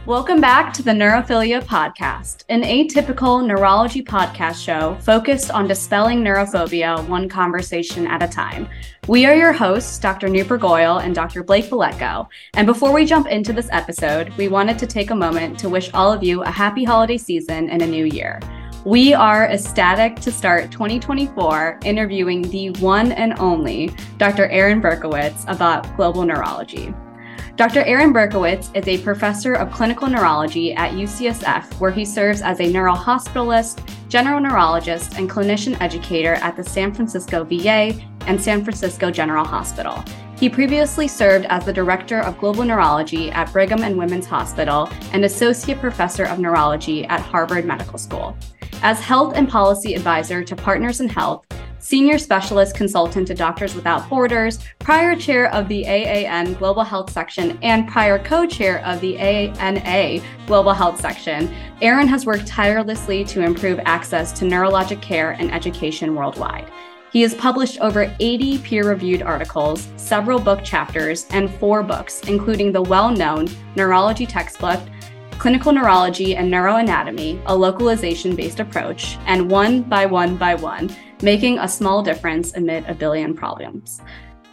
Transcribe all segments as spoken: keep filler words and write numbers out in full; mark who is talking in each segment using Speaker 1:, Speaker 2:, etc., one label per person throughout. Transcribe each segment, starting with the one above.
Speaker 1: Welcome back to the Neurophilia Podcast, an atypical neurology podcast show focused on dispelling neurophobia one conversation at a time. We are your hosts, Doctor Nupur Goyal and Doctor Blake Valecko. And before we jump into this episode, we wanted to take a moment to wish all of you a happy holiday season and a new year. We are ecstatic to start twenty twenty-four interviewing the one and only Doctor Aaron Berkowitz about global neurology. Doctor Aaron Berkowitz is a professor of clinical neurology at U C S F, where he serves as a neurohospitalist, general neurologist, and clinician educator at the San Francisco V A and San Francisco General Hospital. He previously served as the director of global neurology at Brigham and Women's Hospital and associate professor of neurology at Harvard Medical School. As health and policy advisor to Partners in Health, senior specialist consultant to Doctors Without Borders, prior chair of the A A N Global Health Section, and prior co-chair of the A N A Global Health Section, Aaron has worked tirelessly to improve access to neurologic care and education worldwide. He has published over eighty peer-reviewed articles, several book chapters, and four books, including the well-known neurology textbook, Clinical Neurology and Neuroanatomy, a localization-based approach, and One by One by One, Making a Small Difference Amid a Billion Problems.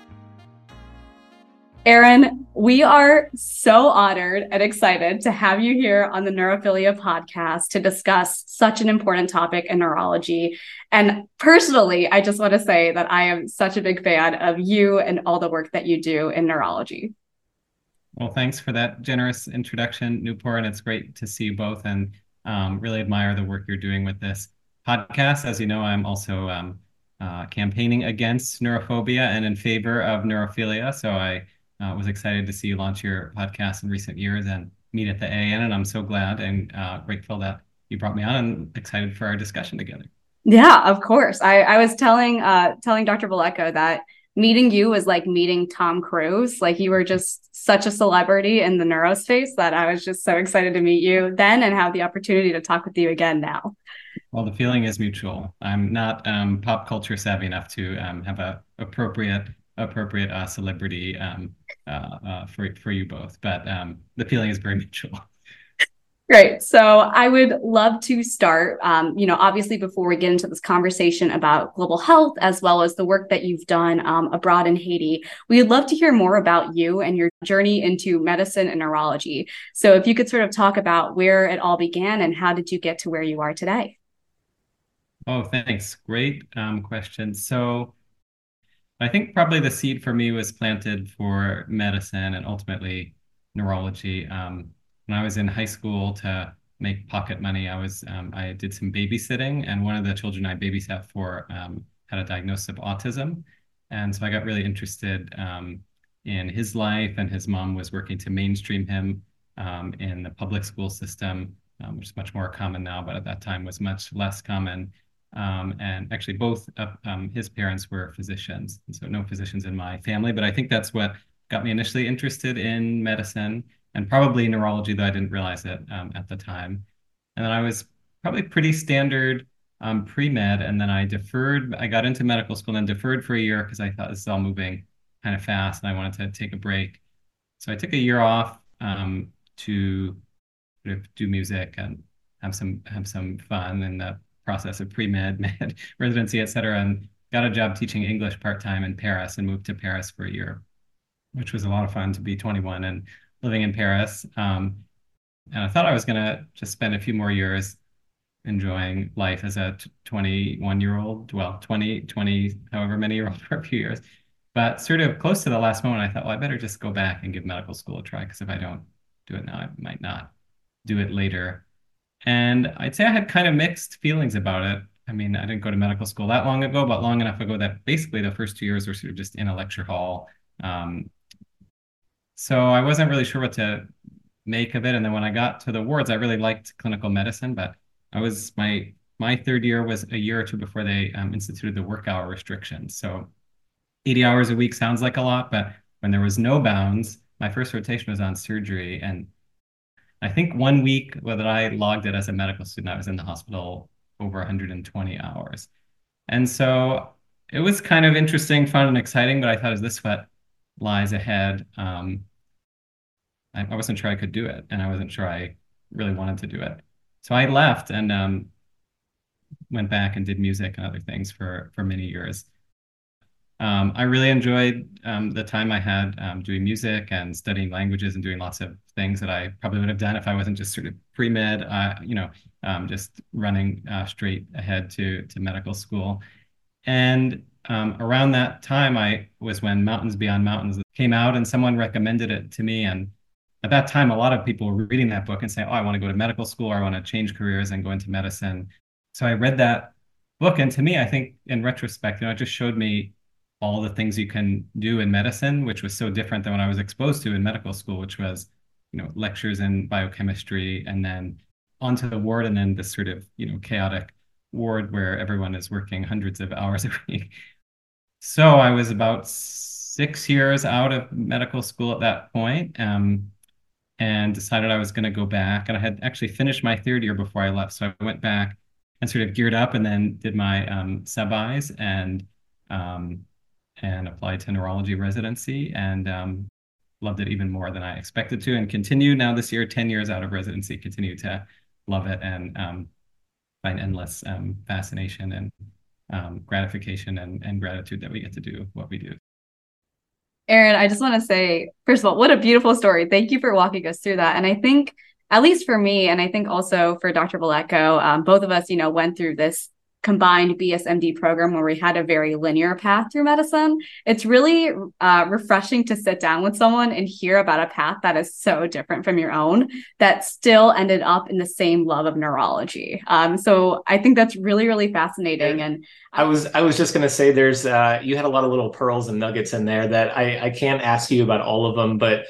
Speaker 1: Aaron, we are so honored and excited to have you here on the Neurophilia Podcast to discuss such an important topic in neurology. And personally, I just want to say that I am such a big fan of you and all the work that you do in neurology.
Speaker 2: Well, thanks for that generous introduction, Nupur, and it's great to see you both and um, really admire the work you're doing with this podcast. As you know, I'm also um, uh, campaigning against neurophobia and in favor of neurophilia. So I uh, was excited to see you launch your podcast in recent years and meet at the A A N, and I'm so glad and uh, grateful that you brought me on and excited for our discussion together.
Speaker 1: Yeah, of course. I, I was telling uh, telling Doctor Valecko that meeting you was like meeting Tom Cruise. Like, you were just such a celebrity in the neuro space that I was just so excited to meet you then and have the opportunity to talk with you again now.
Speaker 2: Well, the feeling is mutual. I'm not um, pop culture savvy enough to um, have a appropriate appropriate uh, celebrity um, uh, uh, for for you both, but um, the feeling is very mutual.
Speaker 1: Great. So I would love to start, um, you know, obviously before we get into this conversation about global health, as well as the work that you've done um, abroad in Haiti, we'd love to hear more about you and your journey into medicine and neurology. So if you could sort of talk about where it all began and how did you get to where you are today?
Speaker 2: Oh, thanks. Great um, question. So I think probably the seed for me was planted for medicine and ultimately neurology. Um, when I was in high school, to make pocket money, I was um, I did some babysitting, and one of the children I babysat for um, had a diagnosis of autism, and so I got really interested um, in his life, and his mom was working to mainstream him um, in the public school system, um, which is much more common now, but at that time was much less common. Um, and actually, both of um, his parents were physicians, and so no physicians in my family, but I think that's what got me initially interested in medicine and probably neurology, though I didn't realize it um, at the time. And then I was probably pretty standard um, pre-med, and then I deferred. I got into medical school and then deferred for a year because I thought this is all moving kind of fast, and I wanted to take a break. So I took a year off um, to sort of do music and have some have some fun in the process of pre-med, med, residency, et cetera, and got a job teaching English part-time in Paris and moved to Paris for a year, which was a lot of fun to be twenty-one and living in Paris. Um, and I thought I was going to just spend a few more years enjoying life as a twenty-one-year-old, well, twenty, twenty, however many year old for a few years. But sort of close to the last moment, I thought, well, I better just go back and give medical school a try, because if I don't do it now, I might not do it later. And I'd say I had kind of mixed feelings about it. I mean, I didn't go to medical school that long ago, but long enough ago that basically the first two years were sort of just in a lecture hall. Um, so I wasn't really sure what to make of it. And then when I got to the wards, I really liked clinical medicine, but I was my my third year was a year or two before they um, instituted the work hour restrictions. So eighty hours a week sounds like a lot, but when there was no bounds, my first rotation was on surgery, and I think one week that I logged it as a medical student, I was in the hospital over one hundred twenty hours. And so it was kind of interesting, fun, and exciting, but I thought, is this what lies ahead? Um, I, I wasn't sure I could do it, and I wasn't sure I really wanted to do it. So I left and um, went back and did music and other things for for many years. Um, I really enjoyed um, the time I had um, doing music and studying languages and doing lots of things that I probably would have done if I wasn't just sort of pre-med, uh, you know, um, just running uh, straight ahead to to medical school. And um, around that time, I was when Mountains Beyond Mountains came out, and someone recommended it to me. And at that time, a lot of people were reading that book and saying, "Oh, I want to go to medical school, or I want to change careers and go into medicine." So I read that book, and to me, I think in retrospect, you know, it just showed me all the things you can do in medicine, which was so different than what I was exposed to in medical school, which was, you know, lectures in biochemistry and then onto the ward, and then this sort of, you know, chaotic ward where everyone is working hundreds of hours a week. So I was about six years out of medical school at that point, um, and decided I was going to go back. And I had actually finished my third year before I left. So I went back and sort of geared up and then did my um, sub-I's and um, and applied to neurology residency and um, loved it even more than I expected to, and continue now this year, ten years out of residency, continue to love it and um, find endless um, fascination and um, gratification and, and gratitude that we get to do what we do.
Speaker 1: Aaron, I just want to say, first of all, what a beautiful story. Thank you for walking us through that. And I think, at least for me, and I think also for Doctor Vallejo, um, both of us, you know, went through this combined B S M D program where we had a very linear path through medicine. It's really uh, refreshing to sit down with someone and hear about a path that is so different from your own that still ended up in the same love of neurology. Um, so I think that's really, really fascinating. And
Speaker 3: I was I was just going to say there's uh, you had a lot of little pearls and nuggets in there that I, I can't ask you about all of them, but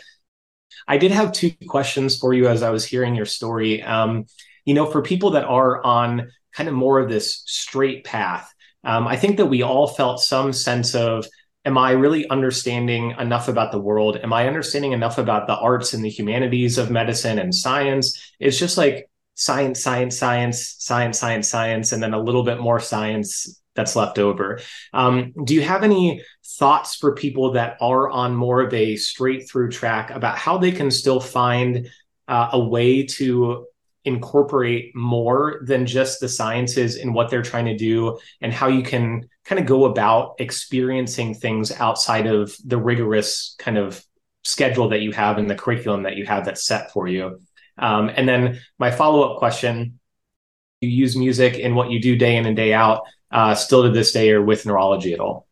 Speaker 3: I did have two questions for you as I was hearing your story. Um, you know, for people that are on kind of more of this straight path, um, I think that we all felt some sense of, am I really understanding enough about the world? Am I understanding enough about the arts and the humanities of medicine and science? It's just like science, science, science, science, science, science, and then a little bit more science that's left over. Um, do you have any thoughts for people that are on more of a straight through track about how they can still find uh, a way to incorporate more than just the sciences in what they're trying to do, and how you can kind of go about experiencing things outside of the rigorous kind of schedule that you have and the curriculum that you have that's set for you? Um, and then my follow-up question, you use music in what you do day in and day out, uh, still to this day, or with neurology at all?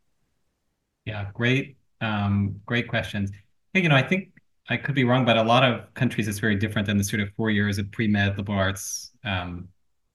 Speaker 2: Yeah, great, um, great questions. Hey, you know, I think I could be wrong, but a lot of countries it's very different than the sort of four years of pre-med liberal arts um,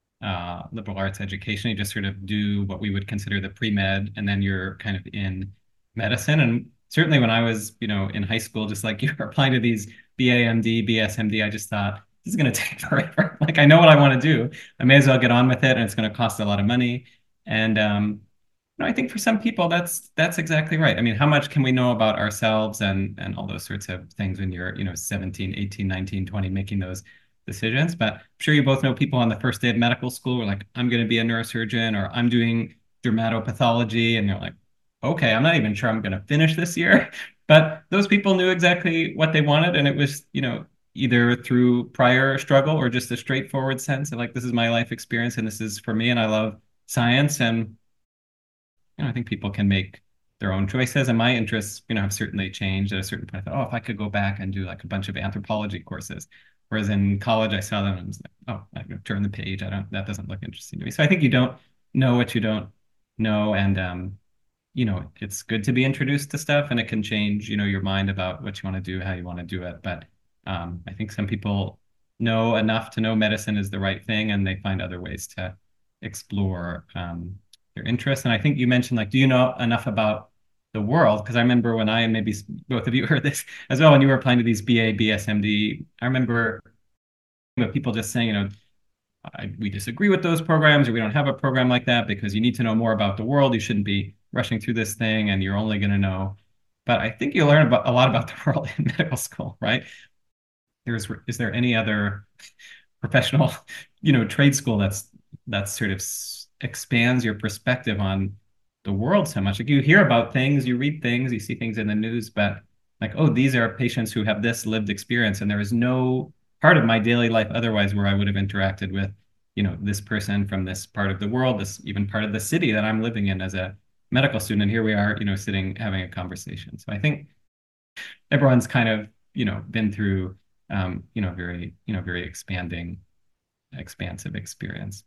Speaker 2: uh, liberal arts education. You just sort of do what we would consider the pre-med, and then you're kind of in medicine. And certainly when I was, you know, in high school, just like you were applying to these B A M D, B S M D, I just thought, this is going to take forever. Like, I know what I want to do. I may as well get on with it, and it's going to cost a lot of money. And um, no, I think for some people that's that's exactly right. I mean, how much can we know about ourselves and and all those sorts of things when you're, you know, seventeen, eighteen, nineteen, twenty, making those decisions. But I'm sure you both know people on the first day of medical school who are like, I'm going to be a neurosurgeon, or I'm doing dermatopathology, and they're like, okay, I'm not even sure I'm going to finish this year. But those people knew exactly what they wanted, and it was, you know, either through prior struggle or just a straightforward sense of like, this is my life experience and this is for me, and I love science. And you know, I think people can make their own choices, and my interests, you know, have certainly changed. At a certain point, I thought, oh, if I could go back and do like a bunch of anthropology courses, whereas in college I saw them and I was like, oh, I can turn the page. I don't. That doesn't look interesting to me. So I think you don't know what you don't know, and um, you know, it's good to be introduced to stuff, and it can change, you know, your mind about what you want to do, how you want to do it. But um, I think some people know enough to know medicine is the right thing, and they find other ways to explore um, their interests. And I think you mentioned, like, do you know enough about the world? Because I remember when I, and maybe both of you heard this as well, when you were applying to these B A, B S M D, I remember, you know, people just saying, you know, I, we disagree with those programs, or we don't have a program like that because you need to know more about the world. You shouldn't be rushing through this thing, and you're only going to know. But I think you learn about a lot about the world in medical school, right? There's, is there any other professional, you know, trade school that's that's sort of expands your perspective on the world so much? Like, you hear about things, you read things, you see things in the news, but like, oh, these are patients who have this lived experience, and there is no part of my daily life otherwise where I would have interacted with, you know, this person from this part of the world, this even part of the city that I'm living in as a medical student. And here we are, you know, sitting having a conversation. So I think everyone's kind of, you know, been through, um, you know, very, you know, very expanding, expansive experience.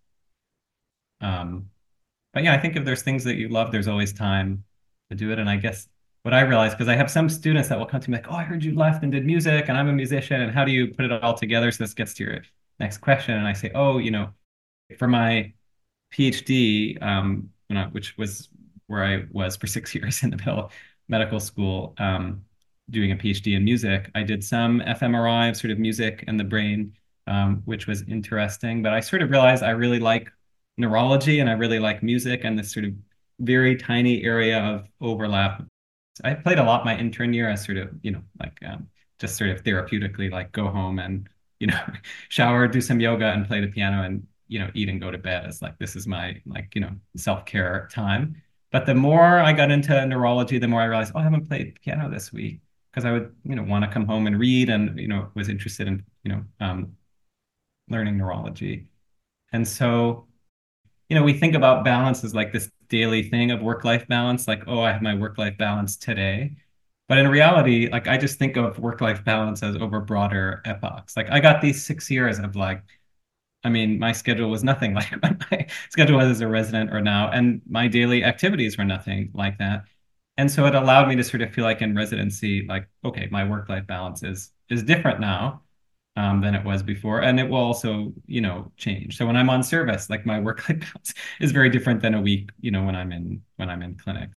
Speaker 2: Um, but yeah, I think if there's things that you love, there's always time to do it. And I guess what I realized, because I have some students that will come to me like, oh, I heard you left and did music, and I'm a musician, and how do you put it all together? So this gets to your next question. And I say, oh, you know, for my PhD, um, you know, which was where I was for six years in the middle of medical school, um, doing a PhD in music, I did some fMRI of sort of music and the brain, um, which was interesting. But I sort of realized I really like neurology and I really like music and this sort of very tiny area of overlap. I played a lot my intern year as sort of, you know, like um, just sort of therapeutically, like go home and, you know, shower, do some yoga and play the piano and, you know, eat and go to bed as like, this is my like, you know, self-care time. But the more I got into neurology, the more I realized, oh, I haven't played piano this week because I would, you know, want to come home and read and, you know, was interested in, you know, um, learning neurology. And so, you know, we think about balance as like this daily thing of work-life balance, like, oh, I have my work-life balance today. But in reality, like I just think of work-life balance as over broader epochs. Like I got these six years of like, I mean, my schedule was nothing like what my schedule was as a resident or now, and my daily activities were nothing like that. And so it allowed me to sort of feel like in residency, like, okay, my work-life balance is is different now um, than it was before. And it will also, you know, change. So when I'm on service, like my work-life balance is very different than a week, you know, when I'm in when I'm in clinic.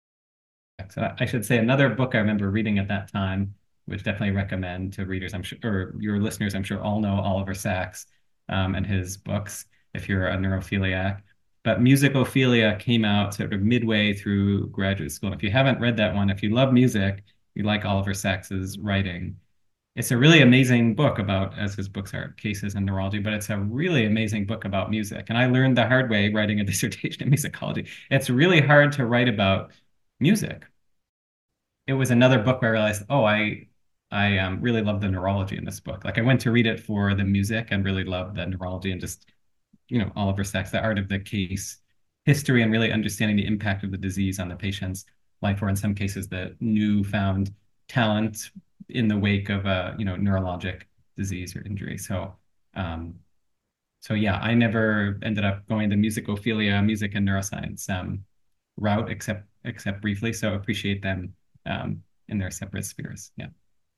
Speaker 2: So I should say another book I remember reading at that time, which definitely recommend to readers, I'm sure, or your listeners, I'm sure all know Oliver Sacks um, and his books if you're a neurophiliac. But Musicophilia came out sort of midway through graduate school. And if you haven't read that one, if you love music, you like Oliver Sacks's writing, it's a really amazing book about, as his books are, cases in neurology, but it's a really amazing book about music. And I learned the hard way writing a dissertation in musicology. It's really hard to write about music. It was another book where I realized, oh, I I um, really love the neurology in this book. Like I went to read it for the music and really loved the neurology and just, you know, Oliver Sacks, the art of the case, history, and really understanding the impact of the disease on the patient's life, or in some cases, the newfound talent in the wake of a, you know, neurologic disease or injury. So, um, so yeah, I never ended up going the musicophilia, music and neuroscience um, route, except except briefly. So appreciate them um, in their separate spheres. Yeah.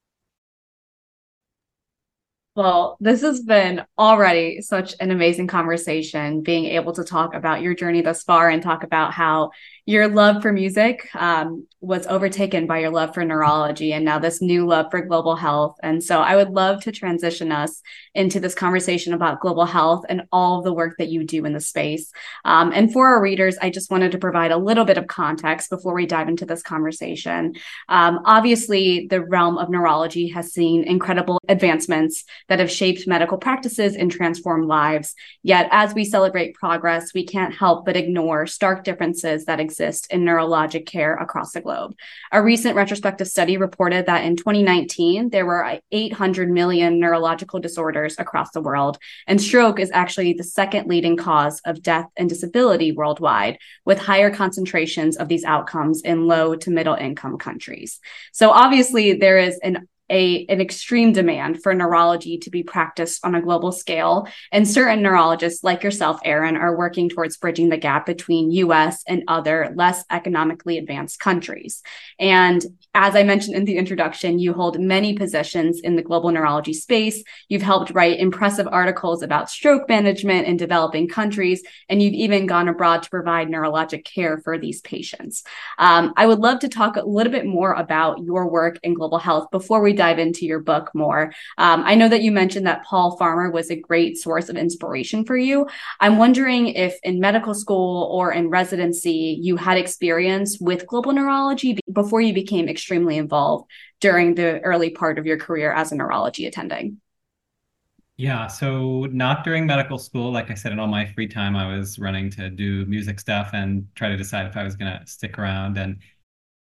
Speaker 1: Well, this has been already such an amazing conversation, being able to talk about your journey thus far and talk about how your love for music um, was overtaken by your love for neurology and now this new love for global health. And so I would love to transition us into this conversation about global health and all of the work that you do in the space. Um, and for our readers, I just wanted to provide a little bit of context before we dive into this conversation. Um, obviously, the realm of neurology has seen incredible advancements that have shaped medical practices and transformed lives. Yet, as we celebrate progress, we can't help but ignore stark differences that exist in neurologic care across the globe. A recent retrospective study reported that in twenty nineteen, there were eight hundred million neurological disorders across the world, and stroke is actually the second leading cause of death and disability worldwide, with higher concentrations of these outcomes in low to middle income countries. So obviously, there is an A, an extreme demand for neurology to be practiced on a global scale. And certain neurologists like yourself, Aaron, are working towards bridging the gap between U S and other less economically advanced countries. And as I mentioned in the introduction, you hold many positions in the global neurology space. You've helped write impressive articles about stroke management in developing countries, and you've even gone abroad to provide neurologic care for these patients. Um, I would love to talk a little bit more about your work in global health before we dive into your book more. Um, I know that you mentioned that Paul Farmer was a great source of inspiration for you. I'm wondering if in medical school or in residency, you had experience with global neurology before you became extremely involved during the early part of your career as a neurology attending.
Speaker 2: Yeah, so not during medical school. Like I said, in all my free time, I was running to do music stuff and try to decide if I was going to stick around. And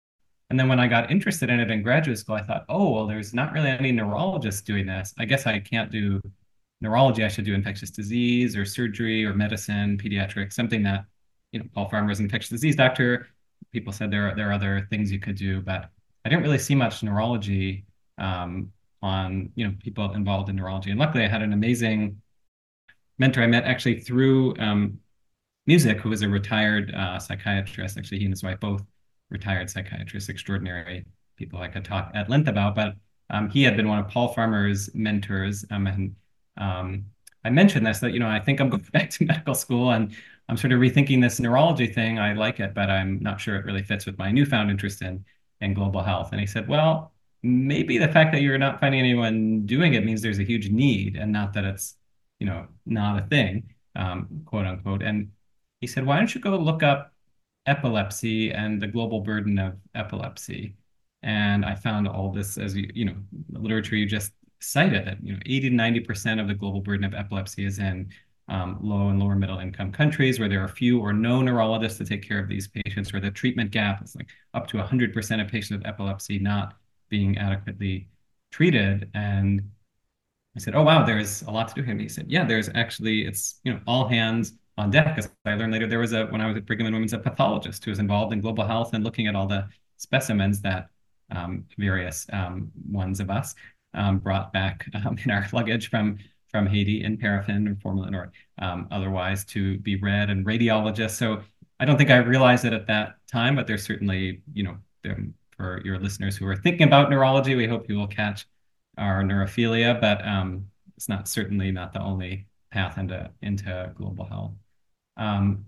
Speaker 2: And then when I got interested in it in graduate school, I thought, oh, well, there's not really any neurologists doing this. I guess I can't do neurology. I should do infectious disease or surgery or medicine, pediatrics, something that, you know, Paul Farmer is an infectious disease doctor. People said there are, there are other things you could do, but I didn't really see much neurology um, on, you know, people involved in neurology. And luckily I had an amazing mentor I met actually through um, music, who was a retired uh, psychiatrist. Actually, he and his wife both retired psychiatrists, extraordinary people I could talk at length about. But um, he had been one of Paul Farmer's mentors. Um, and um, I mentioned this, that, you know, I think I'm going back to medical school and I'm sort of rethinking this neurology thing. I like it, but I'm not sure it really fits with my newfound interest in, in global health. And he said, well, maybe the fact that you're not finding anyone doing it means there's a huge need and not that it's, you know, not a thing, um, quote unquote. And he said, why don't you go look up epilepsy and the global burden of epilepsy? And I found all this, as you, you know, literature you just cited, that, you know, eighty to ninety percent of the global burden of epilepsy is in um, low and lower middle income countries where there are few or no neurologists to take care of these patients, where the treatment gap is like up to one hundred percent of patients with epilepsy not being adequately treated. And I said, oh, wow, there's a lot to do here. And he said, yeah, there's actually, it's, you know, all hands on deck. Because I learned later there was a, when I was at Brigham and Women's, a pathologist who was involved in global health and looking at all the specimens that um, various um, ones of us um, brought back um, in our luggage from, from Haiti in paraffin or formalin or um, otherwise to be read, and radiologists. So I don't think I realized it at that time, but there's certainly, you know, there, for your listeners who are thinking about neurology, we hope you will catch our neurophilia, but um, it's not certainly not the only path into into global health. Um,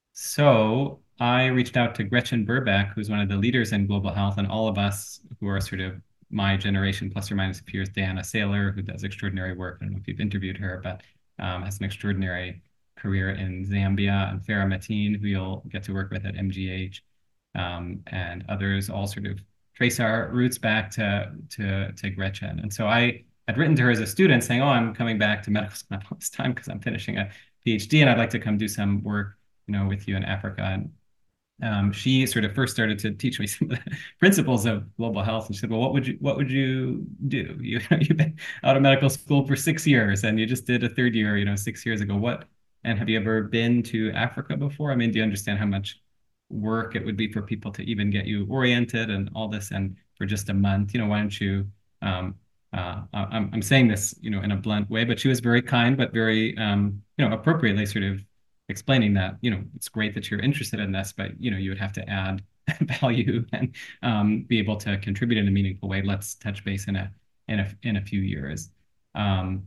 Speaker 2: so I reached out to Gretchen Burbeck, who's one of the leaders in global health, and all of us who are sort of my generation, plus or minus a few years. Diana Saylor, who does extraordinary work. I don't know if you've interviewed her, but um, has an extraordinary career in Zambia, and Farah Mateen, who you'll get to work with at M G H, um, and others all sort of trace our roots back to, to, to Gretchen. And so I had written to her as a student saying, oh, I'm coming back to medical school this time because I'm finishing a PhD and I'd like to come do some work, you know, with you in Africa. And um, she sort of first started to teach me some of the principles of global health. And she said, well, what would you, what would you do? You, you've been out of medical school for six years and you just did a third year, you know, six years ago. What, and have you ever been to Africa before? I mean, do you understand how much work it would be for people to even get you oriented and all this, and for just a month, you know, why don't you, um, uh, I'm, I'm saying this, you know, in a blunt way, but she was very kind, but very, um, you know, appropriately sort of explaining that, you know, it's great that you're interested in this, but, you know, you would have to add value and um, be able to contribute in a meaningful way. Let's touch base in a, in a, in a few years. Um,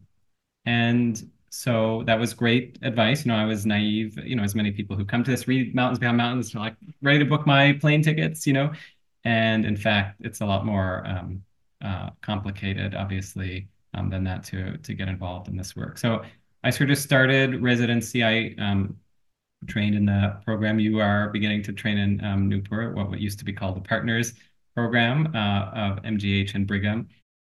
Speaker 2: and So that was great advice. You know, I was naive, you know, as many people who come to this, read Mountains Beyond Mountains, are like ready to book my plane tickets, you know, and in fact, it's a lot more um, uh, complicated, obviously, um, than that to, to get involved in this work. So I sort of started residency. I um, trained in the program you are beginning to train in um, Newport, what, what used to be called the Partners Program uh, of M G H and Brigham.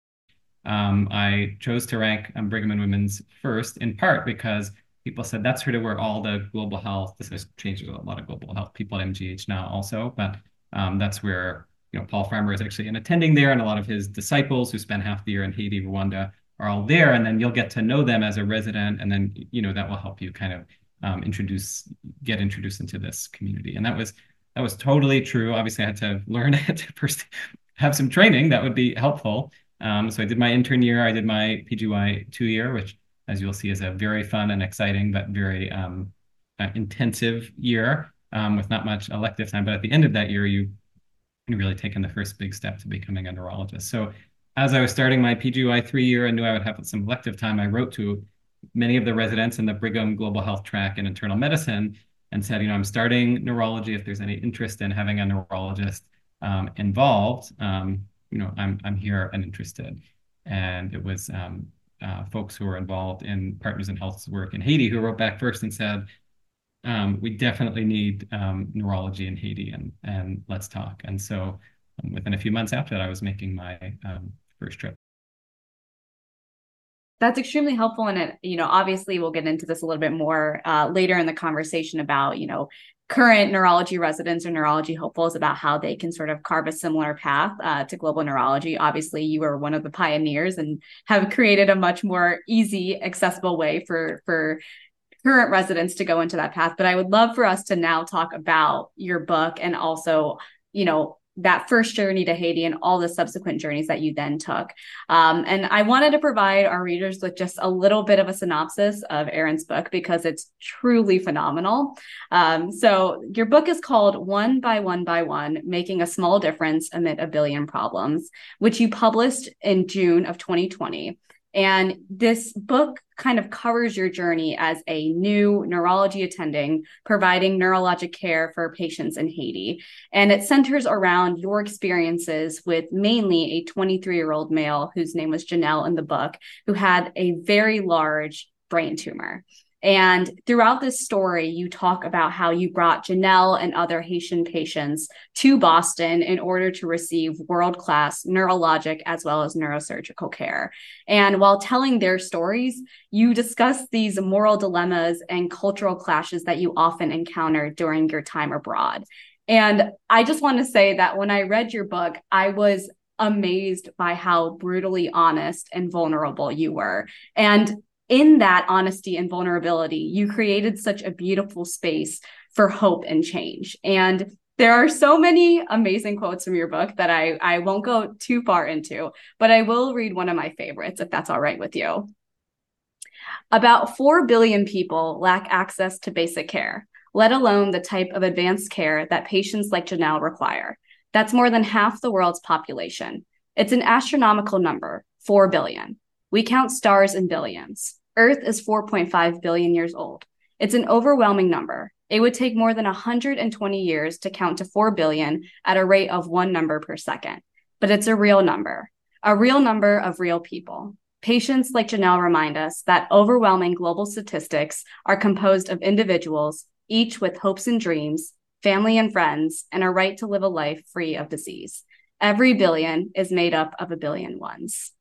Speaker 2: Um, I chose to rank um, Brigham and Women's first, in part because people said that's sort of where all the global health, this has changed a lot of global health people at M G H now also, but um, that's where, you know, Paul Farmer is actually an attending there, and a lot of his disciples who spend half the year in Haiti, Rwanda are all there, and then you'll get to know them as a resident, and then, you know, that will help you kind of um, introduce, get introduced into this community. And that was, that was totally true. Obviously I had to learn it to first have some training that would be helpful. Um, so I did my intern year, I did my P G Y two year, which, as you'll see, is a very fun and exciting, but very um, uh, intensive year um, with not much elective time. But at the end of that year, you, you really taken the first big step to becoming a neurologist. So as I was starting my P G Y three year and knew I would have some elective time, I wrote to many of the residents in the Brigham Global Health track in internal medicine and said, you know, I'm starting neurology. If there's any interest in having a neurologist um, involved, um, you know, I'm I'm here and interested. And it was um, uh, folks who were involved in Partners in Health's work in Haiti who wrote back first and said, um, we definitely need um, neurology in Haiti, and and let's talk. And so um, within a few months after that, I was making my um, first trip.
Speaker 1: That's extremely helpful. And it, you know, obviously we'll get into this a little bit more uh, later in the conversation about, you know, current neurology residents or neurology hopefuls about how they can sort of carve a similar path uh, to global neurology. Obviously, you are one of the pioneers and have created a much more easy, accessible way for, for current residents to go into that path. But I would love for us to now talk about your book and also, you know, that first journey to Haiti and all the subsequent journeys that you then took. Um, and I wanted to provide our readers with just a little bit of a synopsis of Erin's book because it's truly phenomenal. Um, so your book is called One by One by One, Making a Small Difference Amid a Billion Problems, which you published in June of twenty twenty. And this book kind of covers your journey as a new neurology attending, providing neurologic care for patients in Haiti. And it centers around your experiences with mainly a twenty-three-year-old male whose name was Janelle in the book, who had a very large brain tumor. And throughout this story, you talk about how you brought Janelle and other Haitian patients to Boston in order to receive world-class neurologic as well as neurosurgical care. And while telling their stories, you discuss these moral dilemmas and cultural clashes that you often encounter during your time abroad. And I just want to say that when I read your book, I was amazed by how brutally honest and vulnerable you were. And in that honesty and vulnerability, you created such a beautiful space for hope and change. And there are so many amazing quotes from your book that I, I won't go too far into, but I will read one of my favorites, if that's all right with you. About four billion people lack access to basic care, let alone the type of advanced care that patients like Janelle require. That's more than half the world's population. It's an astronomical number, four billion. We count stars in billions. Earth is four point five billion years old. It's an overwhelming number. It would take more than one hundred twenty years to count to four billion at a rate of one number per second. But it's a real number, a real number of real people. Patients like Janelle remind us that overwhelming global statistics are composed of individuals, each with hopes and dreams, family and friends, and a right to live a life free of disease. Every billion is made up of a billion ones.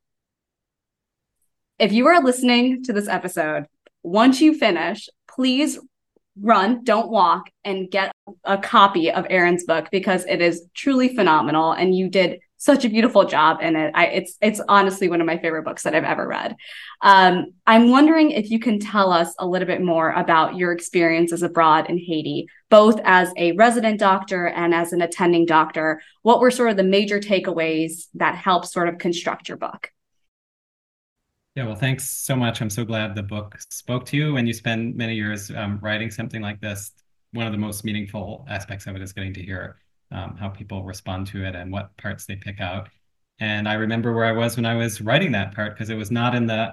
Speaker 1: If you are listening to this episode, once you finish, please run, don't walk, and get a copy of Erin's book because it is truly phenomenal and you did such a beautiful job in it. I, it's it's honestly one of my favorite books that I've ever read. Um, I'm wondering if you can tell us a little bit more about your experiences abroad in Haiti, both as a resident doctor and as an attending doctor. What were sort of the major takeaways that helped sort of construct your book?
Speaker 2: Yeah, well, thanks so much. I'm so glad the book spoke to you and you spend many years um, writing something like this. One of the most meaningful aspects of it is getting to hear um, how people respond to it and what parts they pick out. And I remember where I was when I was writing that part because it was not in the,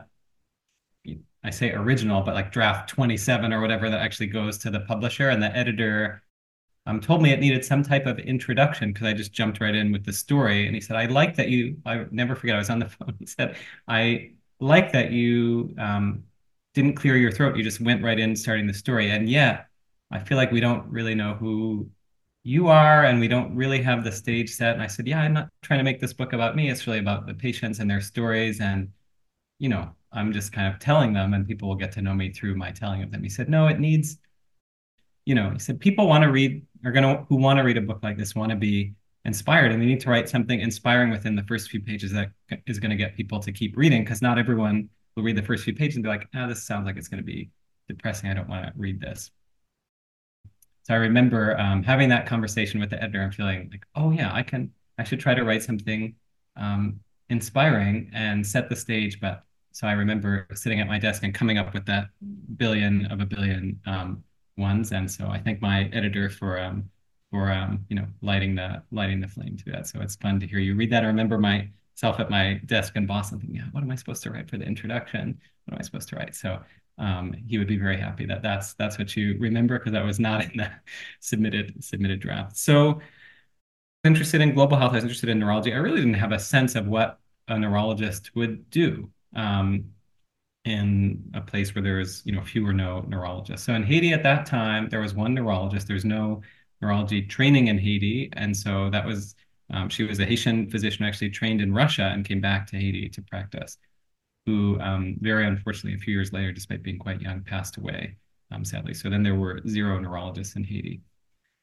Speaker 2: I say original, but like draft twenty-seven or whatever that actually goes to the publisher, and the editor um, told me it needed some type of introduction because I just jumped right in with the story. And he said, I like that you, I never forget, I was on the phone. He said, I like that you um, didn't clear your throat. You just went right in starting the story. And yeah, I feel like we don't really know who you are and we don't really have the stage set. And I said, yeah, I'm not trying to make this book about me. It's really about the patients and their stories. And, you know, I'm just kind of telling them and people will get to know me through my telling of them. He said, no, it needs, you know, he said, people want to read, are going to, who want to read a book like this want to be inspired, and they need to write something inspiring within the first few pages that is going to get people to keep reading, because not everyone will read the first few pages and be like, ah, this sounds like it's going to be depressing. I don't want to read this. So I remember um, having that conversation with the editor and feeling like, oh yeah, I can, I should try to write something um, inspiring and set the stage. But so I remember sitting at my desk and coming up with that billion of a billion um, ones. And so I thank my editor for um, for um, you know, lighting the lighting the flame to that. So it's fun to hear you read that. I remember myself at my desk in Boston thinking, yeah, what am I supposed to write for the introduction? What am I supposed to write? So um, he would be very happy that that's that's what you remember, because that was not in the submitted submitted draft. So I was interested in global health. I was interested in neurology. I really didn't have a sense of what a neurologist would do um, in a place where there's, you know, few or no neurologists. So in Haiti at that time, there was one neurologist. There's no neurology training in Haiti. And so that was, um, she was a Haitian physician, actually trained in Russia and came back to Haiti to practice, who um, very unfortunately, a few years later, despite being quite young, passed away, um, sadly. So then there were zero neurologists in Haiti.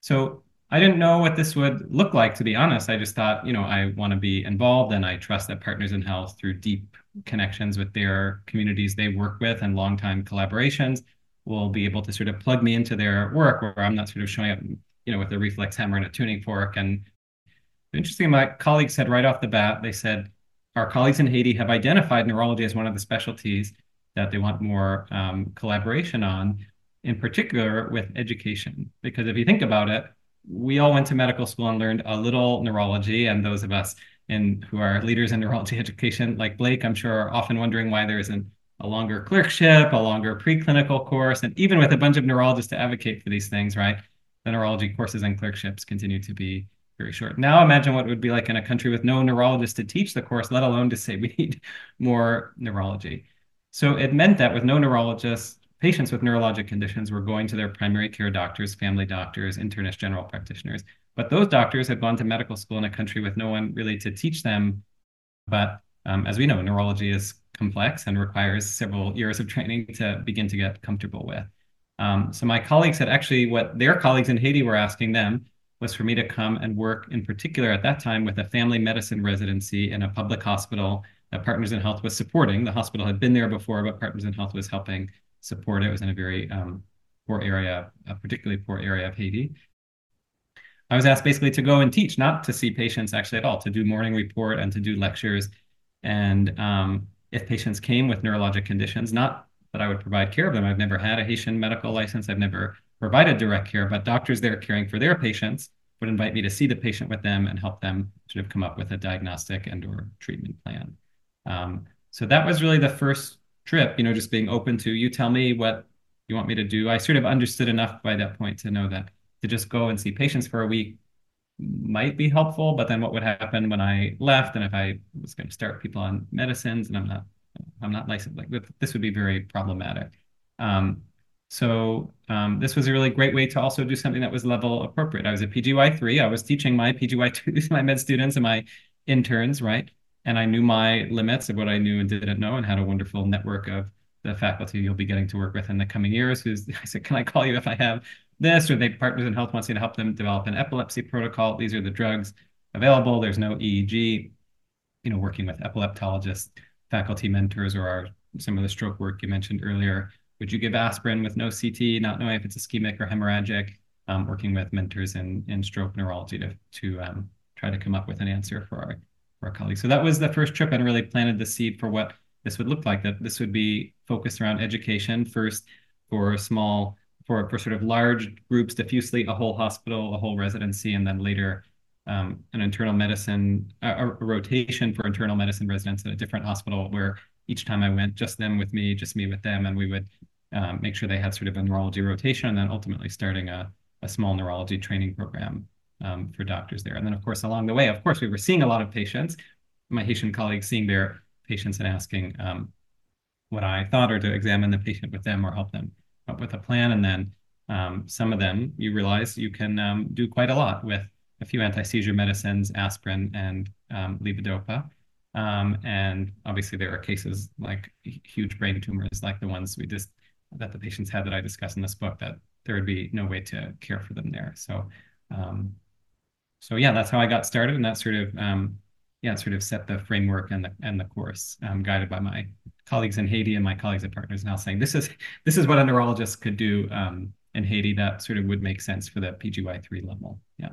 Speaker 2: So I didn't know what this would look like, to be honest. I just thought, you know, I want to be involved, and I trust that Partners in Health, through deep connections with their communities they work with and longtime collaborations, will be able to sort of plug me into their work, where I'm not sort of showing up, you know, with a reflex hammer and a tuning fork. And interesting, my colleagues said right off the bat, they said, our colleagues in Haiti have identified neurology as one of the specialties that they want more um, collaboration on, in particular with education. Because if you think about it, we all went to medical school and learned a little neurology, and those of us in who are leaders in neurology education, like Blake, I'm sure, are often wondering why there isn't a longer clerkship, a longer preclinical course, and even with a bunch of neurologists to advocate for these things, right? The neurology courses and clerkships continue to be very short. Now imagine what it would be like in a country with no neurologist to teach the course, let alone to say we need more neurology. So it meant that with no neurologists, patients with neurologic conditions were going to their primary care doctors, family doctors, internist, general practitioners. But those doctors had gone to medical school in a country with no one really to teach them. But um, as we know, neurology is complex and requires several years of training to begin to get comfortable with. Um, so my colleagues had actually, what their colleagues in Haiti were asking them was for me to come and work, in particular at that time, with a family medicine residency in a public hospital that Partners in Health was supporting. The hospital had been there before, but Partners in Health was helping support it. It was in a very um, poor area, a particularly poor area of Haiti. I was asked basically to go and teach, not to see patients actually at all, to do morning report and to do lectures. And um, if patients came with neurologic conditions, not that I would provide care of them. I've never had a Haitian medical license. I've never provided direct care, but doctors there caring for their patients would invite me to see the patient with them and help them sort of come up with a diagnostic and or treatment plan. Um, so that was really the first trip, you know, just being open to, you tell me what you want me to do. I sort of understood enough by that point to know that to just go and see patients for a week might be helpful, but then what would happen when I left, and if I was going to start people on medicines and I'm not, I'm not licensed, like this would be very problematic. Um, so um, this was a really great way to also do something that was level appropriate. I was a P G Y three. I was teaching my P G Y twos, my med students and my interns, right? And I knew my limits of what I knew and didn't know, and had a wonderful network of the faculty you'll be getting to work with in the coming years. Who's I said, can I call you if I have this? Or they Partners in Health wants you to help them develop an epilepsy protocol. These are the drugs available. There's no E E G. You know, working with epileptologists, faculty mentors, or our, some of the stroke work you mentioned earlier. Would you give aspirin with no C T, not knowing if it's ischemic or hemorrhagic? Um, working with mentors in, in stroke neurology to, to um, try to come up with an answer for our, for our colleagues. So that was the first trip, and really planted the seed for what this would look like, that this would be focused around education first for small, for, for sort of large groups, diffusely, a whole hospital, a whole residency, and then later um, an internal medicine, a, a rotation for internal medicine residents at a different hospital, where each time I went, just them with me, just me with them, and we would um, make sure they had sort of a neurology rotation, and then ultimately starting a, a small neurology training program um, for doctors there. And then, of course, along the way, of course, we were seeing a lot of patients, my Haitian colleagues seeing their patients and asking um, what I thought, or to examine the patient with them or help them up with a plan. And then um, some of them, you realize you can um, do quite a lot with a few anti-seizure medicines, aspirin and um, levodopa. Um, and obviously there are cases like huge brain tumors, like the ones we just, that the patients had that I discuss in this book, that there would be no way to care for them there. So, um, so yeah, that's how I got started. And that sort of, um, yeah, sort of set the framework and the, and the course, um, guided by my colleagues in Haiti and my colleagues at Partners now, saying this is, this is what a neurologist could do um, in Haiti that sort of would make sense for the P G Y three level. Yeah.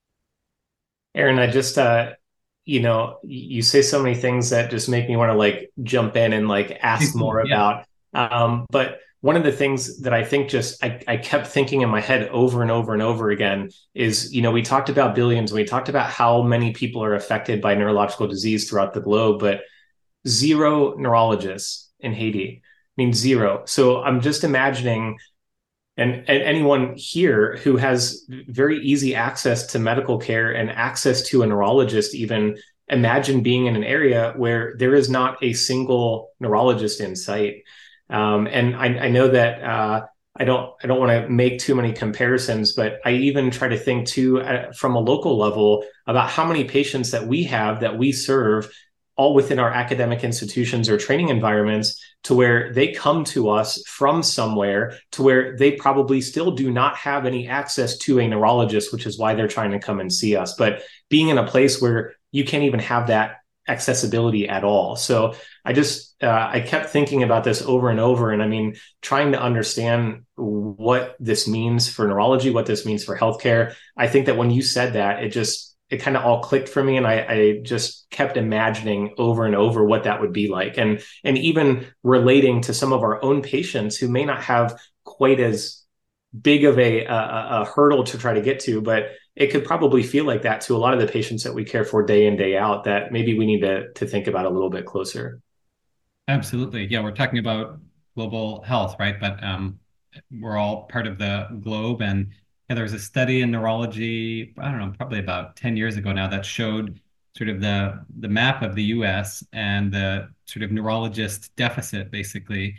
Speaker 3: Aaron, I just, uh, you know, you say so many things that just make me want to like jump in and like ask more yeah. about. Um, but one of the things that I think just I, I kept thinking in my head over and over and over again is, you know, we talked about billions, and we talked about how many people are affected by neurological disease throughout the globe, but zero neurologists in Haiti. I mean, zero. So I'm just imagining, and, and anyone here who has very easy access to medical care and access to a neurologist, even imagine being in an area where there is not a single neurologist in sight. Um, and I, I know that uh, I don't I don't want to make too many comparisons, but I even try to think too uh, from a local level about how many patients that we have that we serve all within our academic institutions or training environments, to where they come to us from somewhere to where they probably still do not have any access to a neurologist, which is why they're trying to come and see us. But being in a place where you can't even have that accessibility at all. So I just, uh, I kept thinking about this over and over. And I mean, trying to understand what this means for neurology, what this means for healthcare. I think that when you said that, it just, it kind of all clicked for me. And I, I just kept imagining over and over what that would be like. And, and even relating to some of our own patients who may not have quite as big of a, a, a hurdle to try to get to, but it could probably feel like that to a lot of the patients that we care for day in, day out, that maybe we need to, to think about a little bit closer.
Speaker 2: Absolutely. Yeah, we're talking about global health, right? But um, we're all part of the globe. And yeah, there was a study in neurology, I don't know, probably about ten years ago now, that showed sort of the, the map of the U S and the sort of neurologist deficit, basically.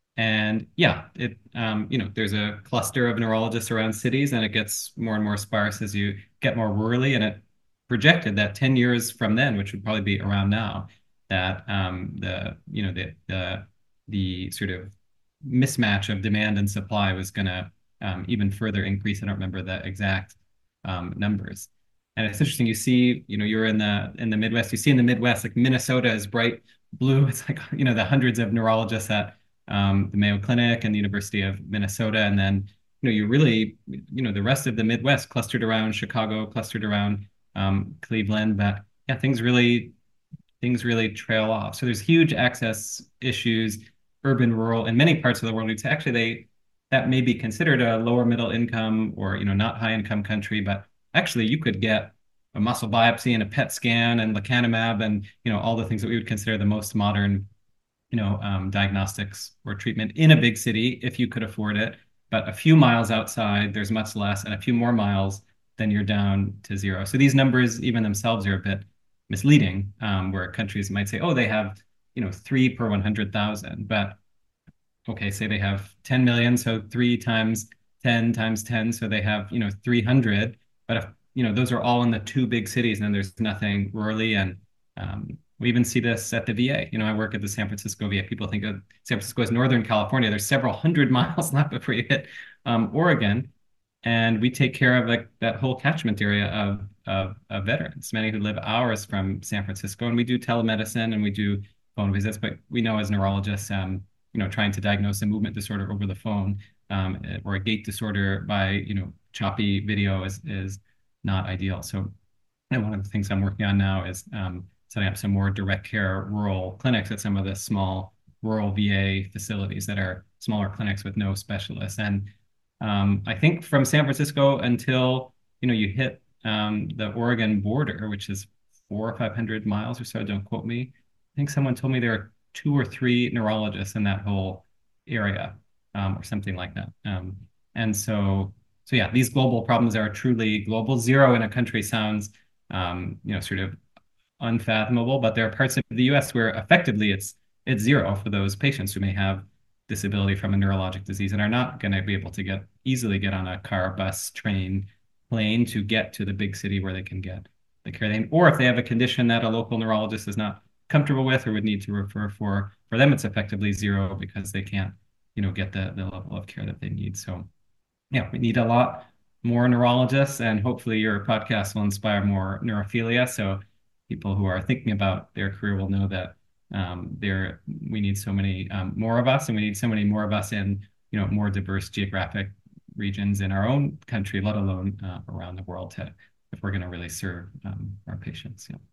Speaker 2: And yeah, it um, you know, there's a cluster of neurologists around cities, and it gets more and more sparse as you get more rurally. And it projected that ten years from then, which would probably be around now, that um, the you know the the the sort of mismatch of demand and supply was going to um, even further increase. I don't remember the exact um, numbers. And it's interesting. You see, you know, you're in the in the Midwest. You see in the Midwest, like Minnesota is bright blue. It's like, you know, the hundreds of neurologists at um, the Mayo Clinic and the University of Minnesota. And then, you know, you really, you know, the rest of the Midwest clustered around Chicago, clustered around um, Cleveland. But yeah, things really, things really trail off. So there's huge access issues, urban, rural, in many parts of the world. It's actually, they, that may be considered a lower middle income or, you know, not high income country, but actually you could get a muscle biopsy and a P E T scan and lecanemab and, you know, all the things that we would consider the most modern, you know, um, diagnostics or treatment in a big city if you could afford it. But a few miles outside, there's much less, and a few more miles, then you're down to zero. So these numbers, even themselves, are a bit misleading, um, where countries might say, oh, they have, you know, three per one hundred thousand. But okay, say they have ten million, so three times ten times ten, so they have, you know, three hundred. But if, you know, those are all in the two big cities, and there's nothing rurally. And um, we even see this at the V A. You know, I work at the San Francisco V A. People think of San Francisco as Northern California. There's several hundred miles left before you hit um, Oregon. And we take care of like that whole catchment area of, of, of veterans, many who live hours from San Francisco. And we do telemedicine and we do phone visits, but we know as neurologists, um, you know, trying to diagnose a movement disorder over the phone um, or a gait disorder by, you know, choppy video is, is not ideal. So and one of the things I'm working on now is um, setting up some more direct care rural clinics at some of the small rural V A facilities that are smaller clinics with no specialists. And um, I think from San Francisco until, you know, you hit um, the Oregon border, which is four or five hundred miles or so, don't quote me. I think someone told me there are two or three neurologists in that whole area um, or something like that. Um, and so, so yeah, these global problems are truly global. Zero in a country sounds, um, you know, sort of unfathomable, but there are parts of the U S where effectively it's it's zero for those patients who may have disability from a neurologic disease and are not going to be able to get easily get on a car, bus, train, plane to get to the big city where they can get the care they need. Or if they have a condition that a local neurologist is not comfortable with or would need to refer for, for them, it's effectively zero because they can't, you know, get the, the level of care that they need. So yeah, we need a lot more neurologists, and hopefully your podcast will inspire more neurophilia. So people who are thinking about their career will know that um, there we need so many um, more of us, and we need so many more of us in, you know, more diverse geographic regions in our own country, let alone uh, around the world, to, if we're going to really serve um, our patients. Yeah.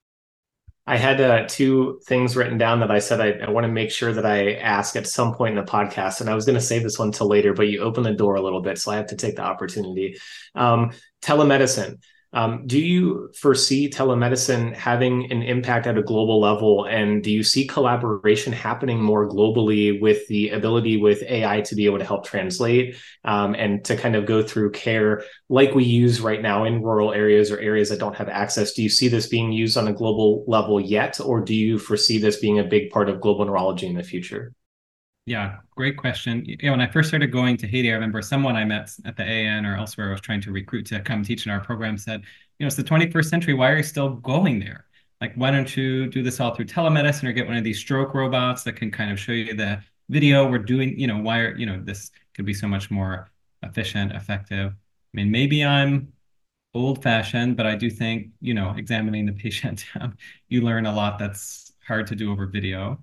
Speaker 3: I had uh, two things written down that I said I, I want to make sure that I ask at some point in the podcast, and I was going to save this one till later, but you opened the door a little bit, so I have to take the opportunity. Um, telemedicine. Um, do you foresee telemedicine having an impact at a global level? And do you see collaboration happening more globally with the ability with A I to be able to help translate um, and to kind of go through care like we use right now in rural areas or areas that don't have access? Do you see this being used on a global level yet, or do you foresee this being a big part of global neurology in the future?
Speaker 2: Yeah, great question. You know, when I first started going to Haiti, I remember someone I met at the A N or elsewhere I was trying to recruit to come teach in our program said, you know, it's the twenty-first century. Why are you still going there? like, why don't you do this all through telemedicine or get one of these stroke robots that can kind of show you the video we're doing, you know, why are, you know, this could be so much more efficient, effective. I mean, maybe I'm old-fashioned, but I do think, you know, examining the patient, um, you learn a lot that's hard to do over video.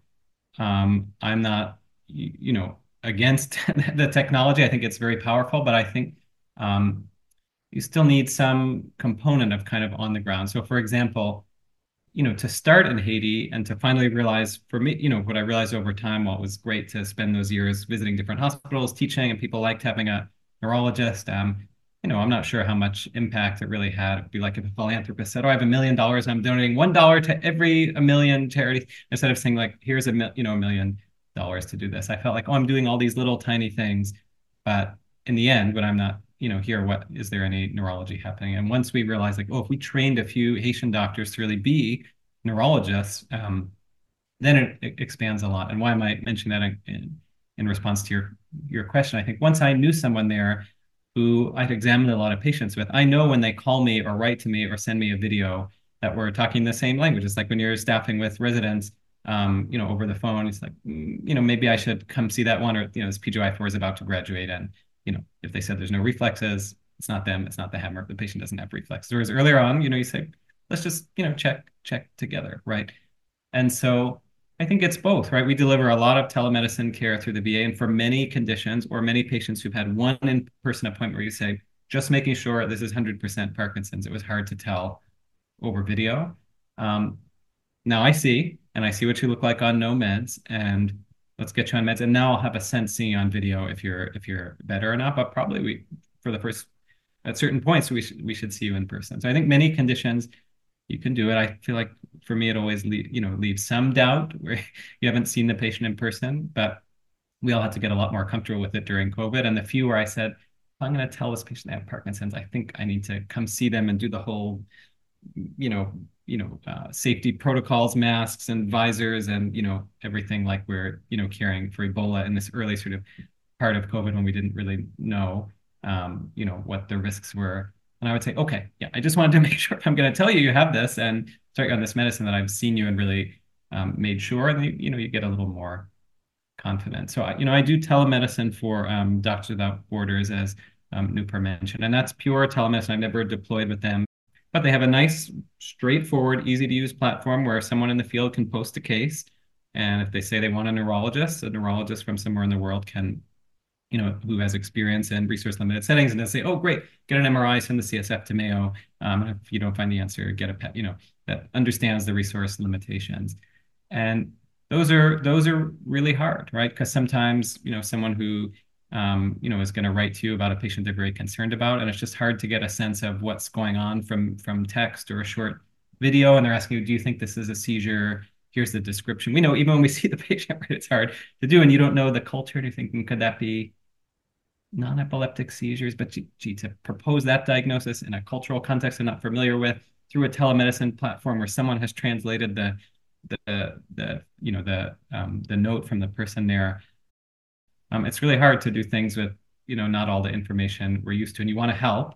Speaker 2: Um, I'm not, you, you know, against the technology. I think it's very powerful, but I think um, you still need some component of kind of on the ground. So, for example, you know, to start in Haiti and to finally realize, for me, you know, what I realized over time, while it was great to spend those years visiting different hospitals, teaching, and people liked having a neurologist. Um, you know, I'm not sure how much impact it really had. It'd be like if a philanthropist said, "Oh, I have a million dollars, I'm donating one dollar to every a million charities," instead of saying like, "Here's a mil- you know a million dollars to do this." I felt like, oh, I'm doing all these little tiny things, but in the end, when I'm not, you know, here, what is there any neurology happening? And once we realized, like, oh, if we trained a few Haitian doctors to really be neurologists, um, then it, it expands a lot. And why am I mentioning that in, in, in response to your your question? I think once I knew someone there who I'd examined a lot of patients with, I know when they call me or write to me or send me a video that we're talking the same language. It's like when you're staffing with residents, um, you know, over the phone, it's like, mm, you know, maybe I should come see that one, or, you know, this P G Y four is about to graduate. And, you know, if they said there's no reflexes, it's not them, it's not the hammer. The patient doesn't have reflexes. Whereas earlier on, you know, you say, let's just, you know, check, check together, right? And so I think it's both, right? We deliver a lot of telemedicine care through the V A, and for many conditions or many patients who've had one in-person appointment where you say, just making sure this is one hundred percent Parkinson's, it was hard to tell over video. Um, now I see, and I see what you look like on no meds, and let's get you on meds. And now I'll have a sense seeing on video if you're if you're better or not. But probably we, for the first, at certain points, we should we should see you in person. So I think many conditions you can do it. I feel like for me, it always leave, you know, leaves some doubt where you haven't seen the patient in person, but we all had to get a lot more comfortable with it during COVID. And the few where I said, I'm going to tell this patient they have Parkinson's, I think I need to come see them and do the whole, you know, you know, uh, safety protocols, masks and visors and, you know, everything like we're, you know, caring for Ebola in this early sort of part of COVID when we didn't really know, um, you know, what the risks were. And I would say, okay, yeah, I just wanted to make sure if I'm going to tell you you have this and start you on this medicine that I've seen you and really um, made sure, and you, you know, you get a little more confident. So, I, you know, I do telemedicine for um, Doctors Without Borders, as um, Nupur mentioned, and that's pure telemedicine. I've never deployed with them, but they have a nice, straightforward, easy to use platform where someone in the field can post a case. And if they say they want a neurologist, a neurologist from somewhere in the world can, you know, who has experience in resource limited settings, and they'll say, oh, great, get an M R I, send the C S F to Mayo. Um, and if you don't find the answer, get a pet, you know, that understands the resource limitations. And those are, those are really hard, right? Because sometimes, you know, someone who, um, you know, is going to write to you about a patient they're very concerned about, and it's just hard to get a sense of what's going on from, from text or a short video. And they're asking you, do you think this is a seizure? Here's the description. We know even when we see the patient, right, it's hard to do, and you don't know the culture, and you're thinking, could that be non-epileptic seizures? But gee, gee, to propose that diagnosis in a cultural context I'm not familiar with through a telemedicine platform where someone has translated the the the you know the um, the note from the person there, um, it's really hard to do things with, you know, not all the information we're used to, and you want to help.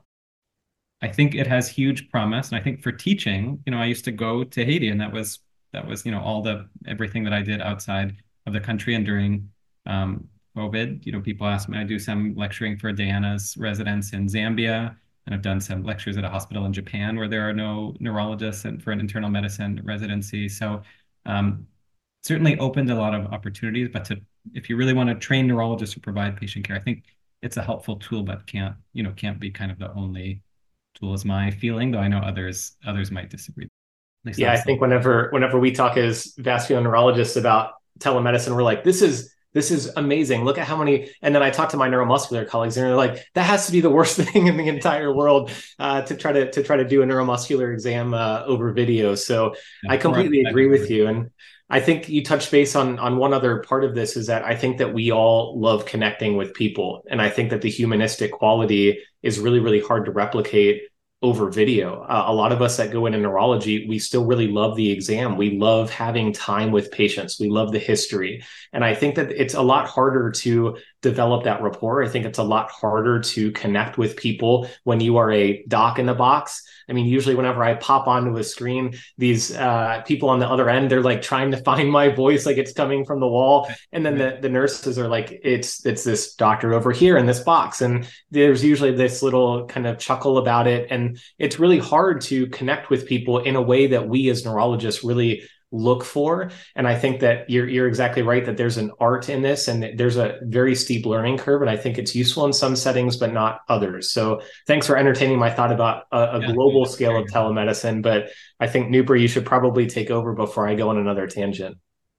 Speaker 2: I think it has huge promise, and I think for teaching, you know, I used to go to Haiti, and that was that was you know all the everything that I did outside of the country. And during um, COVID, you know, people ask me, I do some lecturing for Diana's residents in Zambia, and I've done some lectures at a hospital in Japan where there are no neurologists and for an internal medicine residency. So um, certainly opened a lot of opportunities, but to, if you really want to train neurologists to provide patient care, I think it's a helpful tool, but can't, you know, can't be kind of the only tool, is my feeling, though I know others, others might disagree.
Speaker 3: Yeah, I think whenever, whenever we talk as vascular neurologists about telemedicine, we're like, this is, this is amazing. Look at how many, and then I talk to my neuromuscular colleagues and they're like, that has to be the worst thing in the entire world uh, to try to, to try to do a neuromuscular exam uh, over video. So yeah, I completely agree with you. And I think you touched base on, on one other part of this, is that I think that we all love connecting with people. And I think that the humanistic quality is really, really hard to replicate over video. Uh, a lot of us that go into neurology, we still really love the exam. We love having time with patients. We love the history. And I think that it's a lot harder to develop that rapport. I think it's a lot harder to connect with people when you are a doc in the box. I mean, usually whenever I pop onto a screen, these uh, people on the other end, they're like trying to find my voice, like it's coming from the wall. And then the, the nurses are like, it's it's this doctor over here in this box. And there's usually this little kind of chuckle about it. And it's really hard to connect with people in a way that we as neurologists really look for. And I think that you're you're exactly right that there's an art in this and there's a very steep learning curve. And I think it's useful in some settings, but not others. So thanks for entertaining my thought about a, a yeah, global scale of telemedicine. But I think Nooper, you should probably take over before I go on another tangent.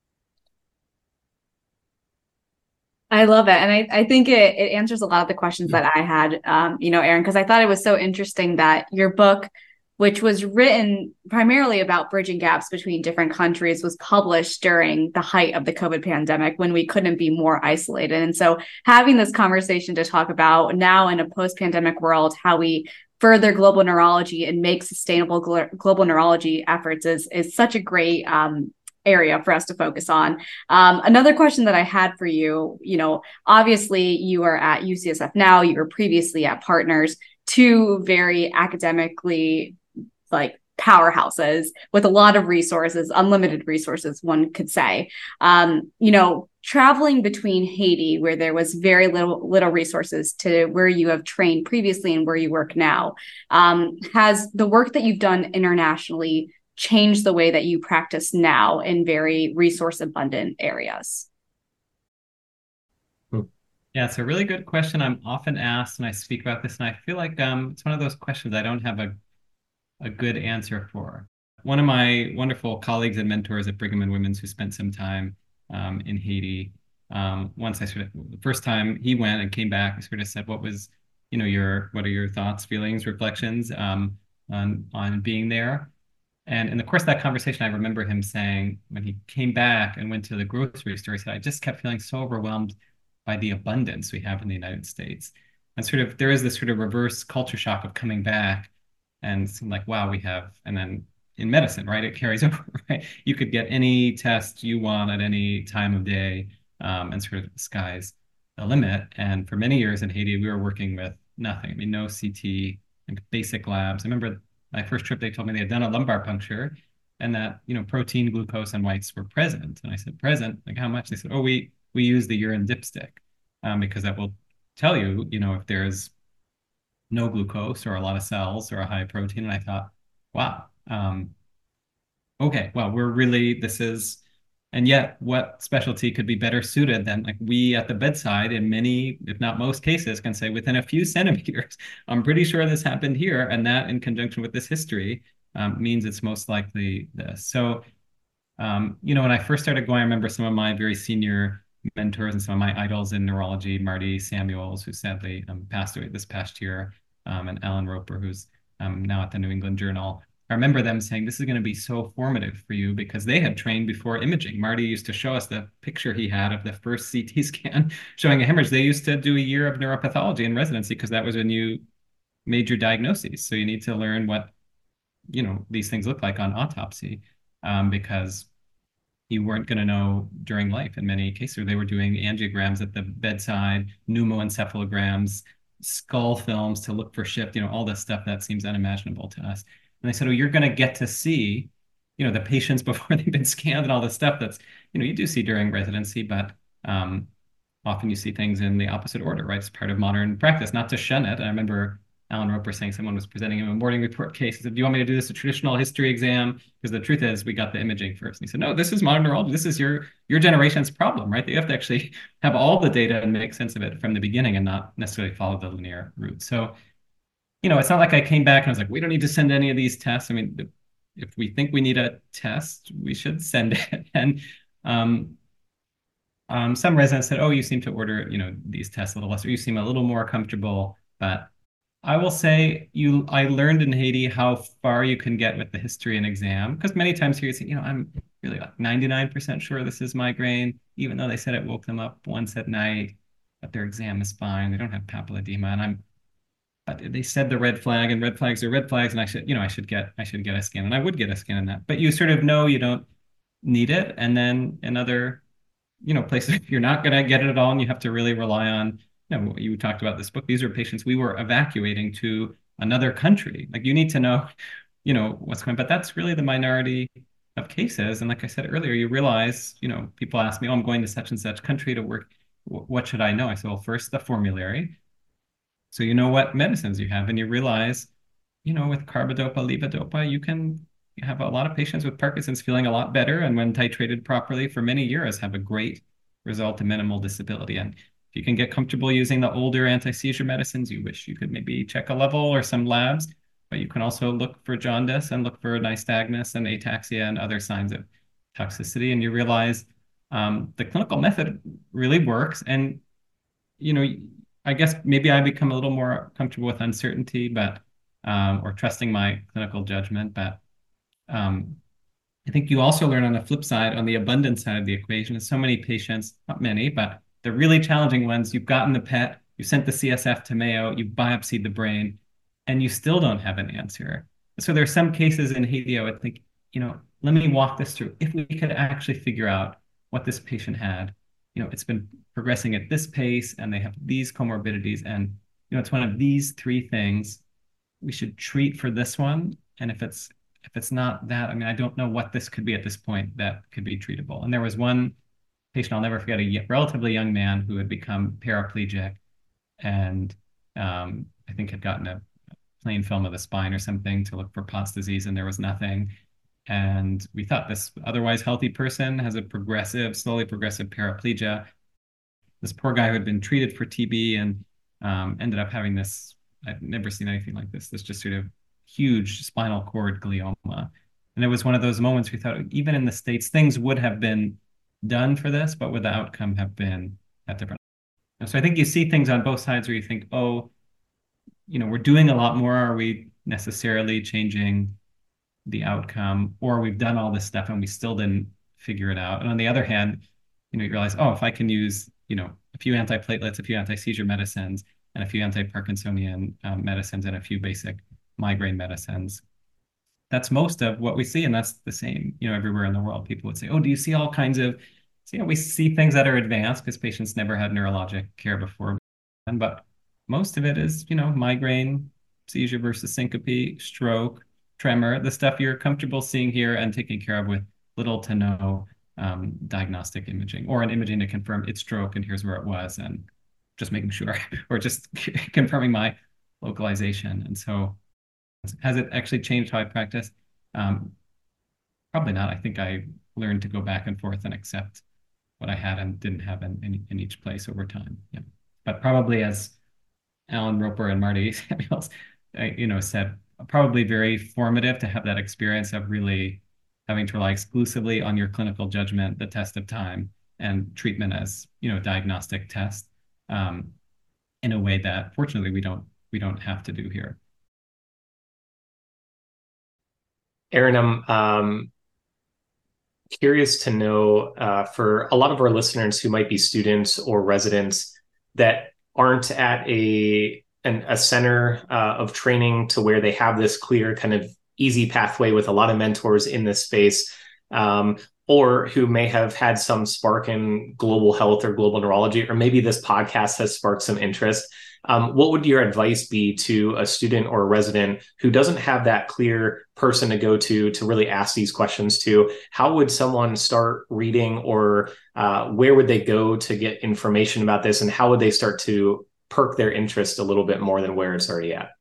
Speaker 1: I love it. And I, I think it, it answers a lot of the questions that I had, um, you know, Aaron, because I thought it was so interesting that your book, which was written primarily about bridging gaps between different countries, was published during the height of the COVID pandemic when we couldn't be more isolated. And so having this conversation to talk about now in a post-pandemic world, how we further global neurology and make sustainable gl- global neurology efforts is, is such a great um, area for us to focus on. Um, another question that I had for you, you know, obviously you are at U C S F now, you were previously at Partners, two very academically like powerhouses with a lot of resources, unlimited resources, one could say. Um, you know, traveling between Haiti, where there was very little little resources, to where you have trained previously and where you work now, um, has the work that you've done internationally changed the way that you practice now in very resource abundant areas?
Speaker 2: Yeah, it's a really good question. I'm often asked and I speak about this, and I feel like um, it's one of those questions I don't have a a good answer for. One of my wonderful colleagues and mentors at Brigham and Women's, who spent some time um, in Haiti, um, once I sort of, the first time he went and came back, I sort of said, what was, you know, your, what are your thoughts, feelings, reflections um, on, on being there? And in the course of that conversation, I remember him saying, when he came back and went to the grocery store, he said, I just kept feeling so overwhelmed by the abundance we have in the United States. And sort of, there is this sort of reverse culture shock of coming back and it's like, wow, we have, and then in medicine, right, it carries over, right? You could get any test you want at any time of day, um, and sort of the sky's the limit. And for many years in Haiti, we were working with nothing. I mean, no C T and basic labs. I remember my first trip, they told me they had done a lumbar puncture and that, you know, protein, glucose, and whites were present. And I said, present? Like how much? They said, oh, we, we use the urine dipstick um, because that will tell you, you know, if there's no glucose or a lot of cells or a high protein. And I thought, wow, um, okay, well, we're really, this is, and yet what specialty could be better suited than like we at the bedside in many, if not most cases, can say within a few centimeters, I'm pretty sure this happened here. And that in conjunction with this history um, means it's most likely this. So, um, you know, when I first started going, I remember some of my very senior mentors and some of my idols in neurology, Marty Samuels, who sadly um, passed away this past year, um, and Alan Roper, who's um, now at the New England Journal. I remember them saying, this is going to be so formative for you because they had trained before imaging. Marty used to show us the picture he had of the first C T scan showing a hemorrhage. They used to do a year of neuropathology in residency because that was when you made your diagnoses. So you need to learn what, you know, these things look like on autopsy um, because you weren't going to know during life in many cases. They were doing angiograms at the bedside, pneumoencephalograms, skull films to look for shift, you know, all this stuff that seems unimaginable to us. And they said, oh, you're going to get to see, you know, the patients before they've been scanned and all this stuff that's, you know, you do see during residency, but um, often you see things in the opposite order, right? It's part of modern practice, not to shun it. I remember Alan Roper saying someone was presenting him a morning report case. He said, do you want me to do this a traditional history exam? Because the truth is we got the imaging first. And he said, no, this is modern neurology. This is your, your generation's problem, right? You have to actually have all the data and make sense of it from the beginning and not necessarily follow the linear route. So, you know, it's not like I came back and I was like, we don't need to send any of these tests. I mean, if we think we need a test, we should send it. And um, um, some residents said, oh, you seem to order, you know, these tests a little less, or you seem a little more comfortable. But I will say you, I learned in Haiti how far you can get with the history and exam, because many times here you say, you know, I'm really like ninety-nine percent sure this is migraine, even though they said it woke them up once at night, but their exam is fine. They don't have papilledema. And I'm, they said the red flag, and red flags are red flags, and I should, you know, I should get, I should get a scan, and I would get a scan in that. But you sort of know you don't need it, and then in other you know, places you're not going to get it at all, and you have to really rely on, you know, you talked about this book. These are patients we were evacuating to another country. Like you need to know, you know, what's going on. But that's really the minority of cases. And like I said earlier, you realize, you know, people ask me, oh, I'm going to such and such country to work. What should I know? I said, well, first the formulary. So you know what medicines you have, and you realize, you know, with carbidopa, levodopa, you can have a lot of patients with Parkinson's feeling a lot better, and when titrated properly for many years, have a great result in minimal disability. And if you can get comfortable using the older anti-seizure medicines, you wish you could maybe check a level or some labs, but you can also look for jaundice and look for nystagmus and ataxia and other signs of toxicity, and you realize um, the clinical method really works. And you know, I guess maybe I become a little more comfortable with uncertainty, but um, or trusting my clinical judgment. But um, I think you also learn on the flip side, on the abundance side of the equation, is so many patients, not many, but the really challenging ones, you've gotten the P E T, you sent the C S F to Mayo, you've biopsied the brain, and you still don't have an answer. So there are some cases in Haiti, I would think, you know, let me walk this through. If we could actually figure out what this patient had, you know, it's been progressing at this pace and they have these comorbidities, and, you know, it's one of these three things we should treat for this one. And if it's if it's not that, I mean, I don't know what this could be at this point that could be treatable. And there was one patient I'll never forget, a relatively young man who had become paraplegic and um, I think had gotten a plain film of the spine or something to look for Pott's disease, and there was nothing. And we thought this otherwise healthy person has a progressive, slowly progressive paraplegia. This poor guy who had been treated for T B and um, ended up having this, I've never seen anything like this, this just sort of huge spinal cord glioma. And it was one of those moments we thought, even in the States, things would have been done for this, but would the outcome have been at different? And so I think you see things on both sides where you think, oh, you know, we're doing a lot more. Are we necessarily changing the outcome? Or we've done all this stuff and we still didn't figure it out. And on the other hand, you know, you realize, oh, if I can use, you know, a few antiplatelets, a few anti-seizure medicines, and a few anti-Parkinsonian um, medicines, and a few basic migraine medicines, that's most of what we see. And that's the same, you know, everywhere in the world. People would say, oh, do you see all kinds of, so, you know, we see things that are advanced because patients never had neurologic care before. But most of it is, you know, migraine, seizure versus syncope, stroke, tremor, the stuff you're comfortable seeing here and taking care of with little to no um, diagnostic imaging, or an imaging to confirm it's stroke and here's where it was, and just making sure, or just confirming my localization. And so has it actually changed how I practice? Um, probably not. I think I learned to go back and forth and accept what I had and didn't have in, in, in each place over time. Yeah. But probably, as Alan Roper and Marty Samuels, uh, you know, said, probably very formative to have that experience of really having to rely exclusively on your clinical judgment, the test of time, and treatment as, you know, diagnostic test, um, in a way that fortunately we don't we don't have to do here.
Speaker 3: Aaron, I'm um, curious to know, uh, for a lot of our listeners who might be students or residents that aren't at a an, a center uh, of training to where they have this clear kind of easy pathway with a lot of mentors in this space, um, or who may have had some spark in global health or global neurology, or maybe this podcast has sparked some interest. Um, what would your advice be to a student or a resident who doesn't have that clear person to go to to really ask these questions to? How would someone start reading, or uh, where would they go to get information about this? And how would they start to perk their interest a little bit more than where it's already at?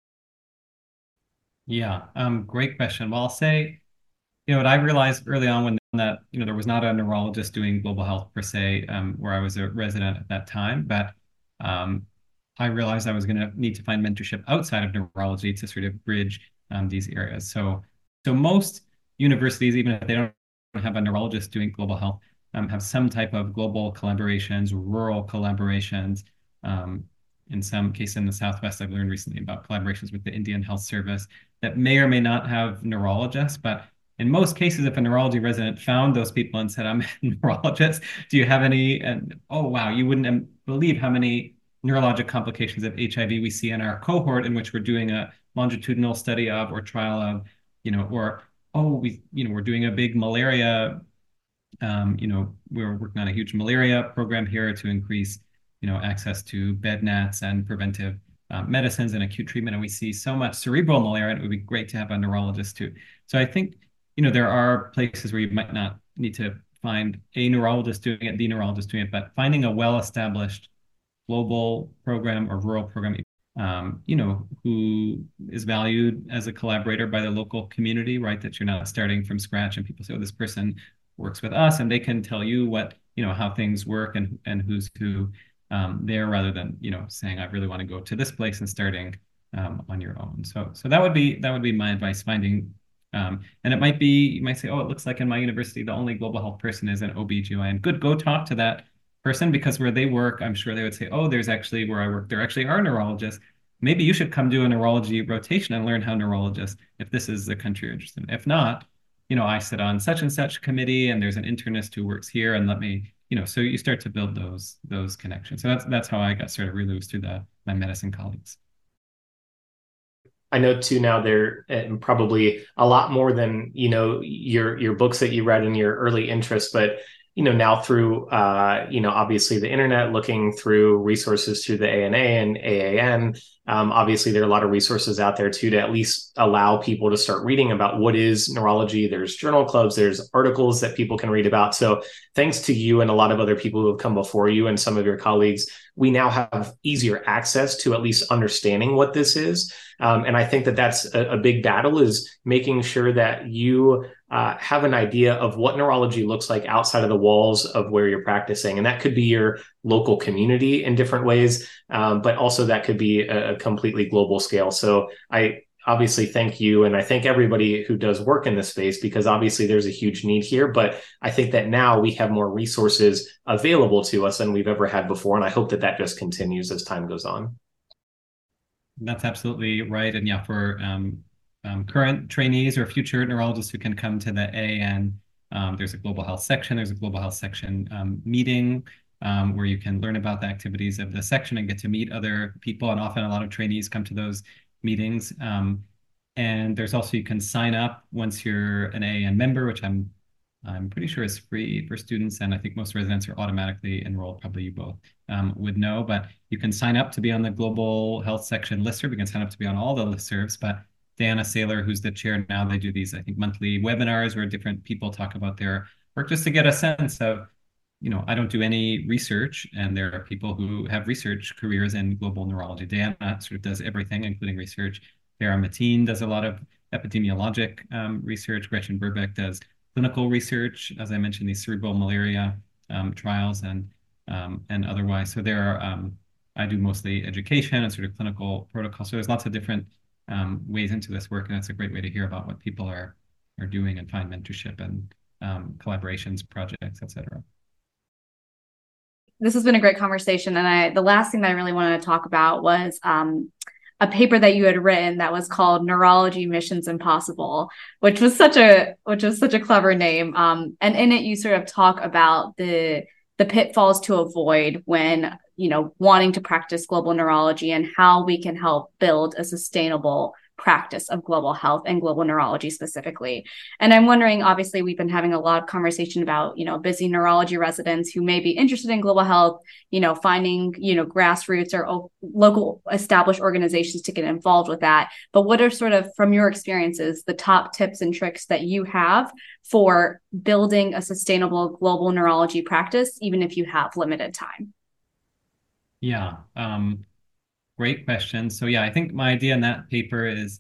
Speaker 2: Yeah, um, great question. Well, I'll say, you know, what I realized early on when that, you know, there was not a neurologist doing global health per se, um, where I was a resident at that time, but um, I realized I was going to need to find mentorship outside of neurology to sort of bridge um, these areas. So, so most universities, even if they don't have a neurologist doing global health, um, have some type of global collaborations, rural collaborations. Um, in some cases in the Southwest, I've learned recently about collaborations with the Indian Health Service that may or may not have neurologists, but in most cases, if a neurology resident found those people and said, I'm a neurologist, do you have any? And oh, wow, you wouldn't believe how many neurologic complications of H I V we see in our cohort, in which we're doing a longitudinal study of or trial of, you know, or, oh, we, you know, we're doing a big malaria Um, you know, we're working on a huge malaria program here to increase, you know, access to bed nets and preventive uh, medicines and acute treatment. And we see so much cerebral malaria, and it would be great to have a neurologist too. So I think, you know, there are places where you might not need to find a neurologist doing it, the neurologist doing it, but finding a well-established global program or rural program, um, you know, who is valued as a collaborator by the local community, right? That you're not starting from scratch and people say, oh, this person works with us, and they can tell you what, you know, how things work and and who's who um, there, rather than, you know, saying, I really want to go to this place and starting um, on your own. So so that would be that would be my advice, finding um, and it might be, you might say, oh, it looks like in my university, the only global health person is an O B G Y N. Good, go talk to that person, because where they work, I'm sure they would say, oh, there's actually, where I work, there actually are neurologists. Maybe you should come do a neurology rotation and learn how neurologists, if this is the country you're interested in. If not, you know, I sit on such and such committee and there's an internist who works here, and let me, you know, so you start to build those those connections. So that's that's how I got sort of reloosed through the my medicine colleagues.
Speaker 3: I know too now there and probably a lot more than, you know, your your books that you read in your early interest, but you know, now through uh, you know, obviously the internet, looking through resources through the A N A and A A N, um, obviously there are a lot of resources out there too to at least allow people to start reading about what is neurology. There's journal clubs, there's articles that people can read about. So thanks to you and a lot of other people who have come before you and some of your colleagues, we now have easier access to at least understanding what this is. Um, and I think that that's a, a big battle, is making sure that you uh, have an idea of what neurology looks like outside of the walls of where you're practicing. And that could be your local community in different ways, um, but also that could be a, a completely global scale. So I obviously thank you. And I thank everybody who does work in this space, because obviously there's a huge need here. But I think that now we have more resources available to us than we've ever had before. And I hope that that just continues as time goes on.
Speaker 2: That's absolutely right. And yeah, for um, um, current trainees or future neurologists who can come to the A A N, um, there's a global health section. There's a global health section um, meeting um, where you can learn about the activities of the section and get to meet other people. And often a lot of trainees come to those meetings. Um, and there's also, you can sign up once you're an A A N member, which I'm I'm pretty sure is free for students, and I think most residents are automatically enrolled. Probably you both um, would know, but you can sign up to be on the Global Health Section listserv. You can sign up to be on all the listservs, but Diana Saylor, who's the chair now, they do these, I think, monthly webinars where different people talk about their work, just to get a sense of, you know, I don't do any research, and there are people who have research careers in global neurology. Diana sort of does everything, including research. Vera Mateen does a lot of epidemiologic um, research. Gretchen Burbeck does clinical research, as I mentioned, these cerebral malaria um, trials and um, and otherwise. So there are, um, I do mostly education and sort of clinical protocol. So there's lots of different um, ways into this work, and it's a great way to hear about what people are are doing and find mentorship and um, collaborations, projects, et cetera.
Speaker 1: This has been a great conversation, and I the last thing that I really wanted to talk about was um, a paper that you had written that was called Neurology Missions Impossible, which was such a which was such a clever name. Um, and in it, you sort of talk about the the pitfalls to avoid when, you know, wanting to practice global neurology, and how we can help build a sustainable practice of global health and global neurology specifically. And I'm wondering, obviously, we've been having a lot of conversation about, you know, busy neurology residents who may be interested in global health, you know, finding, you know, grassroots or local established organizations to get involved with that. But what are sort of, from your experiences, the top tips and tricks that you have for building a sustainable global neurology practice, even if you have limited time?
Speaker 2: Yeah. Um, Great question. So yeah, I think my idea in that paper is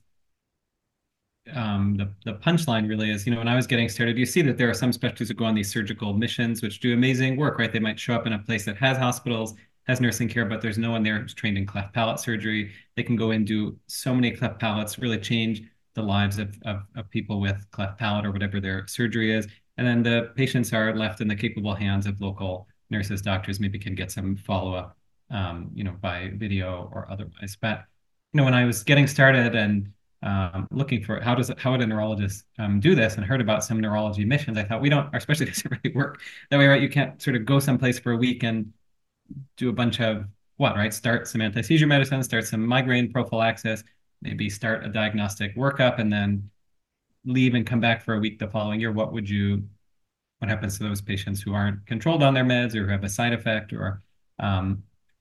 Speaker 2: um, the, the punchline really is, you know, when I was getting started, you see that there are some specialties that go on these surgical missions, which do amazing work, right? They might show up in a place that has hospitals, has nursing care, but there's no one there who's trained in cleft palate surgery. They can go and do so many cleft palates, really change the lives of, of, of people with cleft palate or whatever their surgery is. And then the patients are left in the capable hands of local nurses, doctors, maybe can get some follow-up Um, you know, by video or otherwise. But, you know, when I was getting started and um, looking for how does how would a neurologist um, do this, and heard about some neurology missions, I thought, we don't, our specialty doesn't really work that way, right? You can't sort of go someplace for a week and do a bunch of what, right? Start some anti-seizure medicine, start some migraine prophylaxis, maybe start a diagnostic workup, and then leave and come back for a week the following year. What would you What happens to those patients who aren't controlled on their meds or who have a side effect? Or um,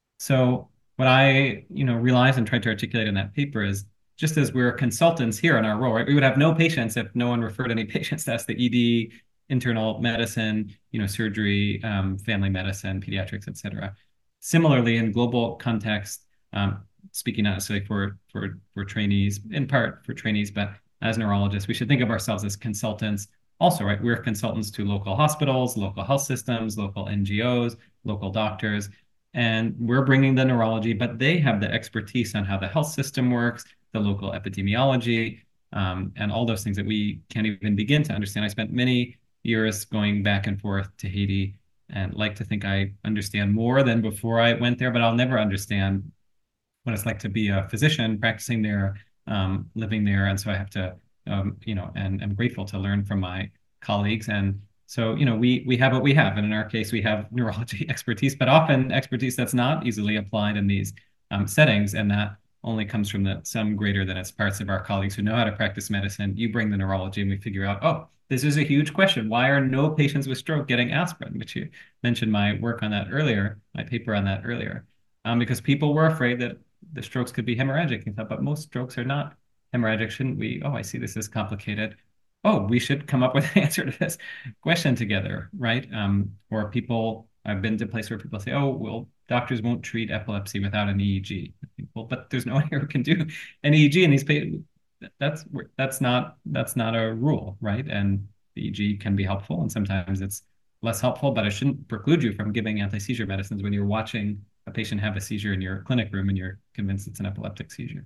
Speaker 2: so what I, you know, realized and tried to articulate in that paper is, just as we're consultants here in our role, right? We would have no patients if no one referred any patients to us, the E D, internal medicine, you know, surgery, um, family medicine, pediatrics, et cetera. Similarly, in global context, um, speaking not necessarily for, for, for trainees, in part for trainees, but as neurologists, we should think of ourselves as consultants also, right? We're consultants to local hospitals, local health systems, local N G Os, local doctors, and we're bringing the neurology, but they have the expertise on how the health system works, the local epidemiology, um, and all those things that we can't even begin to understand. I spent many years going back and forth to Haiti and like to think I understand more than before I went there, but I'll never understand what it's like to be a physician practicing there, um, living there. And so I have to, um, you know, and I'm grateful to learn from my colleagues. And so, you know, we we have what we have. And in our case, we have neurology expertise, but often expertise that's not easily applied in these um, settings. And that only comes from the sum greater than its parts of our colleagues who know how to practice medicine. You bring the neurology and we figure out, oh, this is a huge question. Why are no patients with stroke getting aspirin? Which you mentioned my work on that earlier, my paper on that earlier. Um, because people were afraid that the strokes could be hemorrhagic. And thought, but most strokes are not hemorrhagic. Shouldn't we? Oh, I see this is complicated. Oh, we should come up with an answer to this question together, right? Um, or people, I've been to a place where people say, oh, well, doctors won't treat epilepsy without an E E G. I think, well, but there's no one here who can do an E E G in these patients. That's that's not that's not a rule, right? And the E E G can be helpful, and sometimes it's less helpful, but it shouldn't preclude you from giving anti-seizure medicines when you're watching a patient have a seizure in your clinic room and you're convinced it's an epileptic seizure.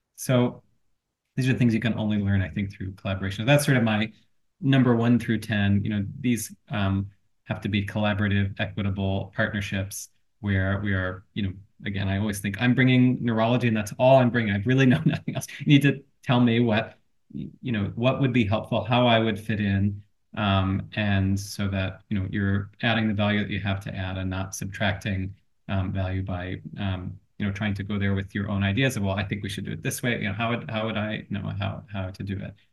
Speaker 2: So these are things you can only learn, I think, through collaboration. That's sort of my number one through ten. You know, these um, have to be collaborative, equitable partnerships where we are, you know, again, I always think I'm bringing neurology and that's all I'm bringing. I really know nothing else. You need to tell me what, you know, what would be helpful, how I would fit in. Um, and so that, you know, you're adding the value that you have to add and not subtracting um, value by, um, you know, trying to go there with your own ideas of, well, I think we should do it this way. You know, how would, how would I know how, how to do it?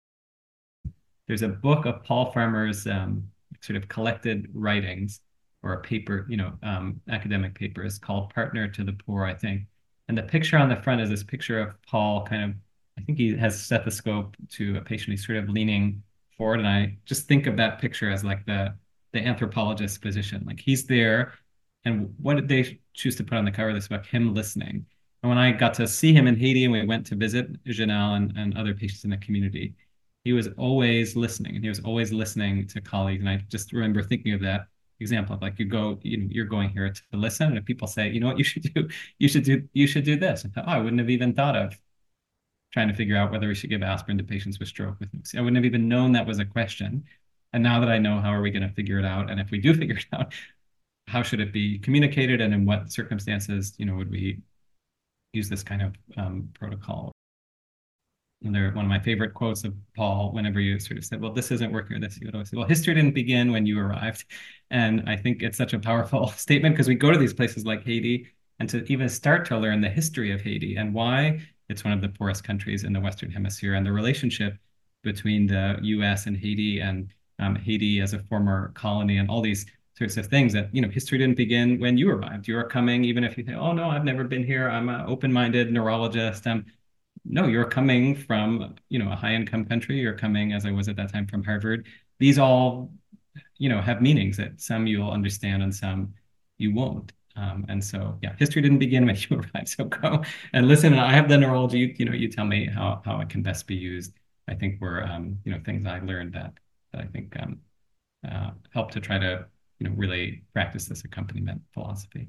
Speaker 2: There's a book of Paul Farmer's um, sort of collected writings, or a paper, you know, um, academic papers called Partner to the Poor, I think. And the picture on the front is this picture of Paul kind of, I think he has stethoscope to a patient. He's sort of leaning forward. And I just think of that picture as like the, the anthropologist's position. Like he's there. And what did they choose to put on the cover of this book? Him listening. And when I got to see him in Haiti and we went to visit Janelle and, and other patients in the community, he was always listening, and he was always listening to colleagues. And I just remember thinking of that example of like, you go, you know, you're going here to listen. And if people say, you know what you should do, you should do, you should do this. I thought, oh, I wouldn't have even thought of trying to figure out whether we should give aspirin to patients with stroke with I wouldn't have even known that was a question. And now that I know, how are we going to figure it out? And if we do figure it out, how should it be communicated? And in what circumstances, you know, would we use this kind of um, protocol? And they're one of my favorite quotes of Paul, whenever you sort of said, well, this isn't working or this, you would always say, well, history didn't begin when you arrived. And I think it's such a powerful statement because we go to these places like Haiti and to even start to learn the history of Haiti and why it's one of the poorest countries in the Western Hemisphere, and the relationship between the U S and Haiti, and um, Haiti as a former colony, and all these sorts of things that, you know, history didn't begin when you arrived. You are coming, even if you think, oh, no, I've never been here. I'm an open-minded neurologist. Um, no, you're coming from, you know, a high-income country. You're coming, as I was at that time, from Harvard. These all, you know, have meanings that some you'll understand and some you won't. Um, and so, yeah, history didn't begin when you arrived. So go and listen. And I have the neurology. You, you know, you tell me how how it can best be used. I think were, um, you know, things I learned that that I think um, uh, help to try to, you know, really practice this accompaniment philosophy.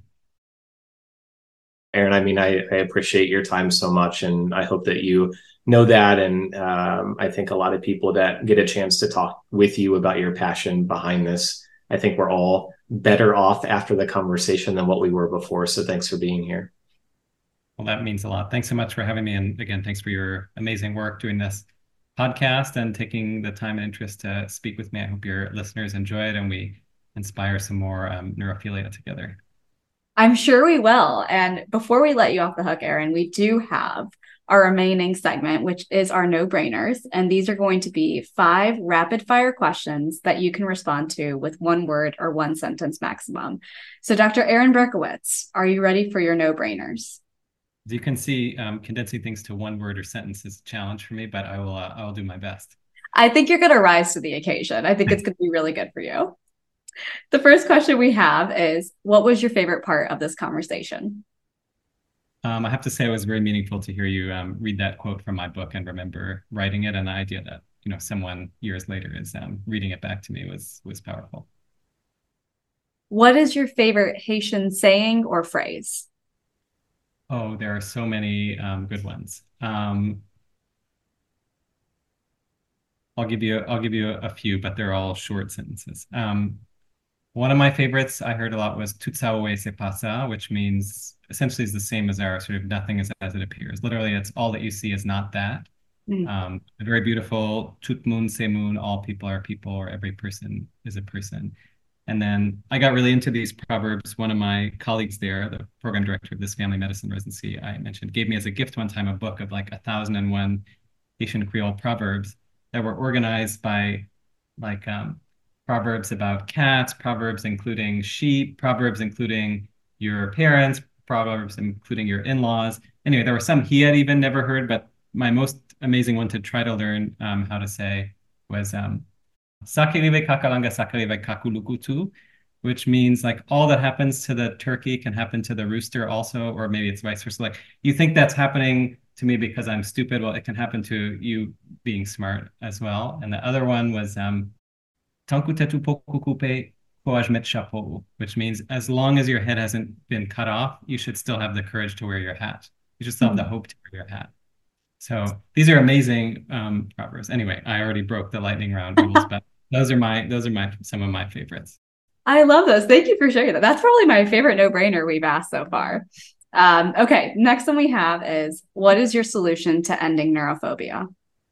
Speaker 3: Aaron, I mean, I, I appreciate your time so much, and I hope that you know that. And um, I think a lot of people that get a chance to talk with you about your passion behind this, I think we're all better off after the conversation than what we were before. So thanks for being here.
Speaker 2: Well, that means a lot. Thanks so much for having me. And again, thanks for your amazing work doing this podcast and taking the time and interest to speak with me. I hope your listeners enjoy it and we inspire some more um, neurophilia together.
Speaker 1: I'm sure we will. And before we let you off the hook, Aaron, we do have our remaining segment, which is our no-brainers. And these are going to be five rapid fire questions that you can respond to with one word or one sentence maximum. So Doctor Aaron Berkowitz, are you ready for your no-brainers?
Speaker 2: As you can see, um, condensing things to one word or sentence is a challenge for me, but I will, uh, I will do my best.
Speaker 1: I think you're going to rise to the occasion. I think it's going to be really good for you. The first question we have is, what was your favorite part of this conversation?
Speaker 2: Um, I have to say it was very meaningful to hear you um, read that quote from my book and remember writing it, and the idea that, you know, someone years later is um, reading it back to me was was powerful.
Speaker 1: What is your favorite Haitian saying or phrase?
Speaker 2: Oh, there are so many um, good ones. Um, I'll give you I'll give you a, a few, but they're all short sentences. Um, one of my favorites I heard a lot was "Tout ça ouais c'est pas ça," which means essentially is the same as our sort of "nothing is as it appears." Literally, it's all that you see is not that. Mm. Um, a very beautiful "Tout monde c'est monde," all people are people, or every person is a person. And then I got really into these proverbs. One of my colleagues there, the program director of this family medicine residency I mentioned, gave me as a gift one time a book of like a thousand and one Haitian Creole proverbs that were organized by like um, proverbs about cats, proverbs including sheep, proverbs including your parents, proverbs including your in-laws. Anyway, there were some he had even never heard, but my most amazing one to try to learn um, how to say was um, Sakirive kakalanga sakirive kakulukutu, which means like all that happens to the turkey can happen to the rooster also, or maybe it's vice versa. Like you think that's happening to me because I'm stupid. Well, it can happen to you being smart as well. And the other one was um, Tankutetu pokukupe poajmet chapeau, which means as long as your head hasn't been cut off, you should still have the courage to wear your hat. You should still have the hope to wear your hat. So these are amazing um, proverbs. Anyway, I already broke the lightning round rules, but those are my those are my some of my favorites.
Speaker 1: I love those. Thank you for sharing that. That's probably my favorite no-brainer we've asked so far. Um, okay, next one we have is, what is your solution to ending neurophobia?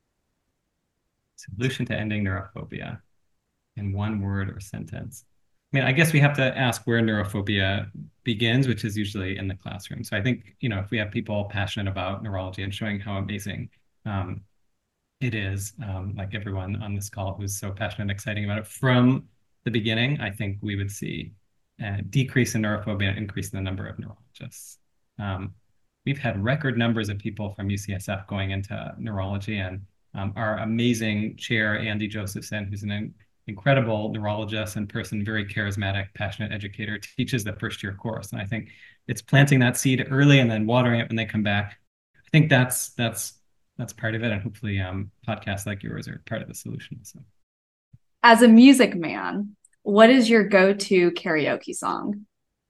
Speaker 2: Solution to ending neurophobia in one word or sentence. I mean, I guess we have to ask where neurophobia begins, which is usually in the classroom. So I think, you know, if we have people passionate about neurology and showing how amazing um, it is, um, like everyone on this call who's so passionate and exciting about it from the beginning, I think we would see a decrease in neurophobia and increase in the number of neurologists. Um, we've had record numbers of people from U C S F going into neurology, and um, our amazing chair, Andy Josephson, who's an incredible neurologist and person, very charismatic, passionate educator, teaches the first year course. And I think it's planting that seed early and then watering it when they come back. I think that's that's that's part of it. And hopefully um, podcasts like yours are part of the solution. So,
Speaker 1: as a music man, what is your go-to karaoke song?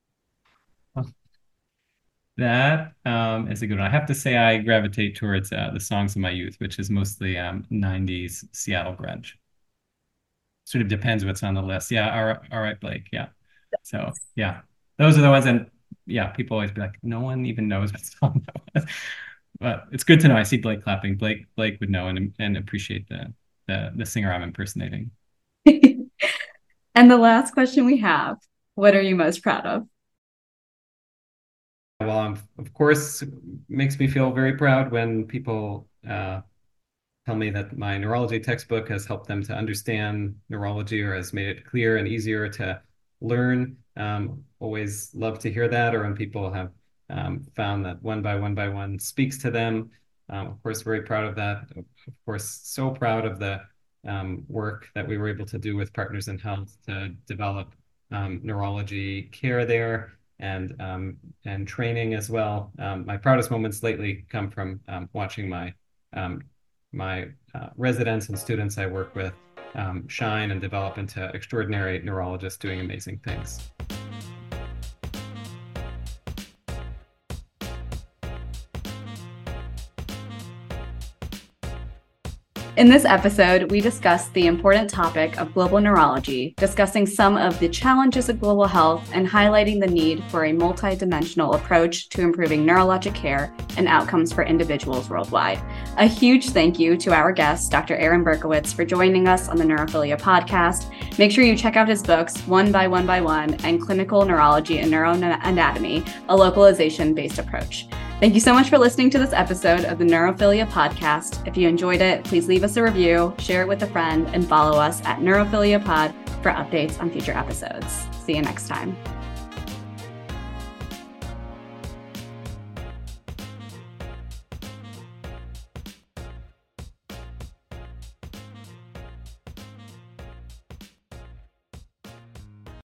Speaker 2: That um, is a good one. I have to say I gravitate towards uh, the songs of my youth, which is mostly um, nineties Seattle grunge. Sort of depends what's on the list. Yeah, all right, all right, Blake. Yeah. So yeah, those are the ones. And yeah, people always be like, no one even knows what song that was. But it's good to know. I see Blake clapping. Blake Blake would know and and appreciate the the, the singer I'm impersonating.
Speaker 1: And the last question we have, what are you most proud of?
Speaker 2: Well, um, of course, it makes me feel very proud when people uh, tell me that my neurology textbook has helped them to understand neurology or has made it clear and easier to learn. Um, always love to hear that, or when people have um, found that One by One by One speaks to them. Um, of course, very proud of that. Of course, so proud of the um, work that we were able to do with Partners in Health to develop um, neurology care there and um, and training as well. Um, my proudest moments lately come from um, watching my um, my uh, residents and students I work with um, shine and develop into extraordinary neurologists doing amazing things.
Speaker 1: In this episode, we discussed the important topic of global neurology, discussing some of the challenges of global health and highlighting the need for a multidimensional approach to improving neurologic care and outcomes for individuals worldwide. A huge thank you to our guest, Doctor Aaron Berkowitz, for joining us on the Neurophilia podcast. Make sure you check out his books, One by One by One and Clinical Neurology and Neuroanatomy, a localization-based approach. Thank you so much for listening to this episode of the Neurophilia Podcast. If you enjoyed it, please leave us a review, share it with a friend, and follow us at Neurophilia Pod for updates on future episodes. See you next time.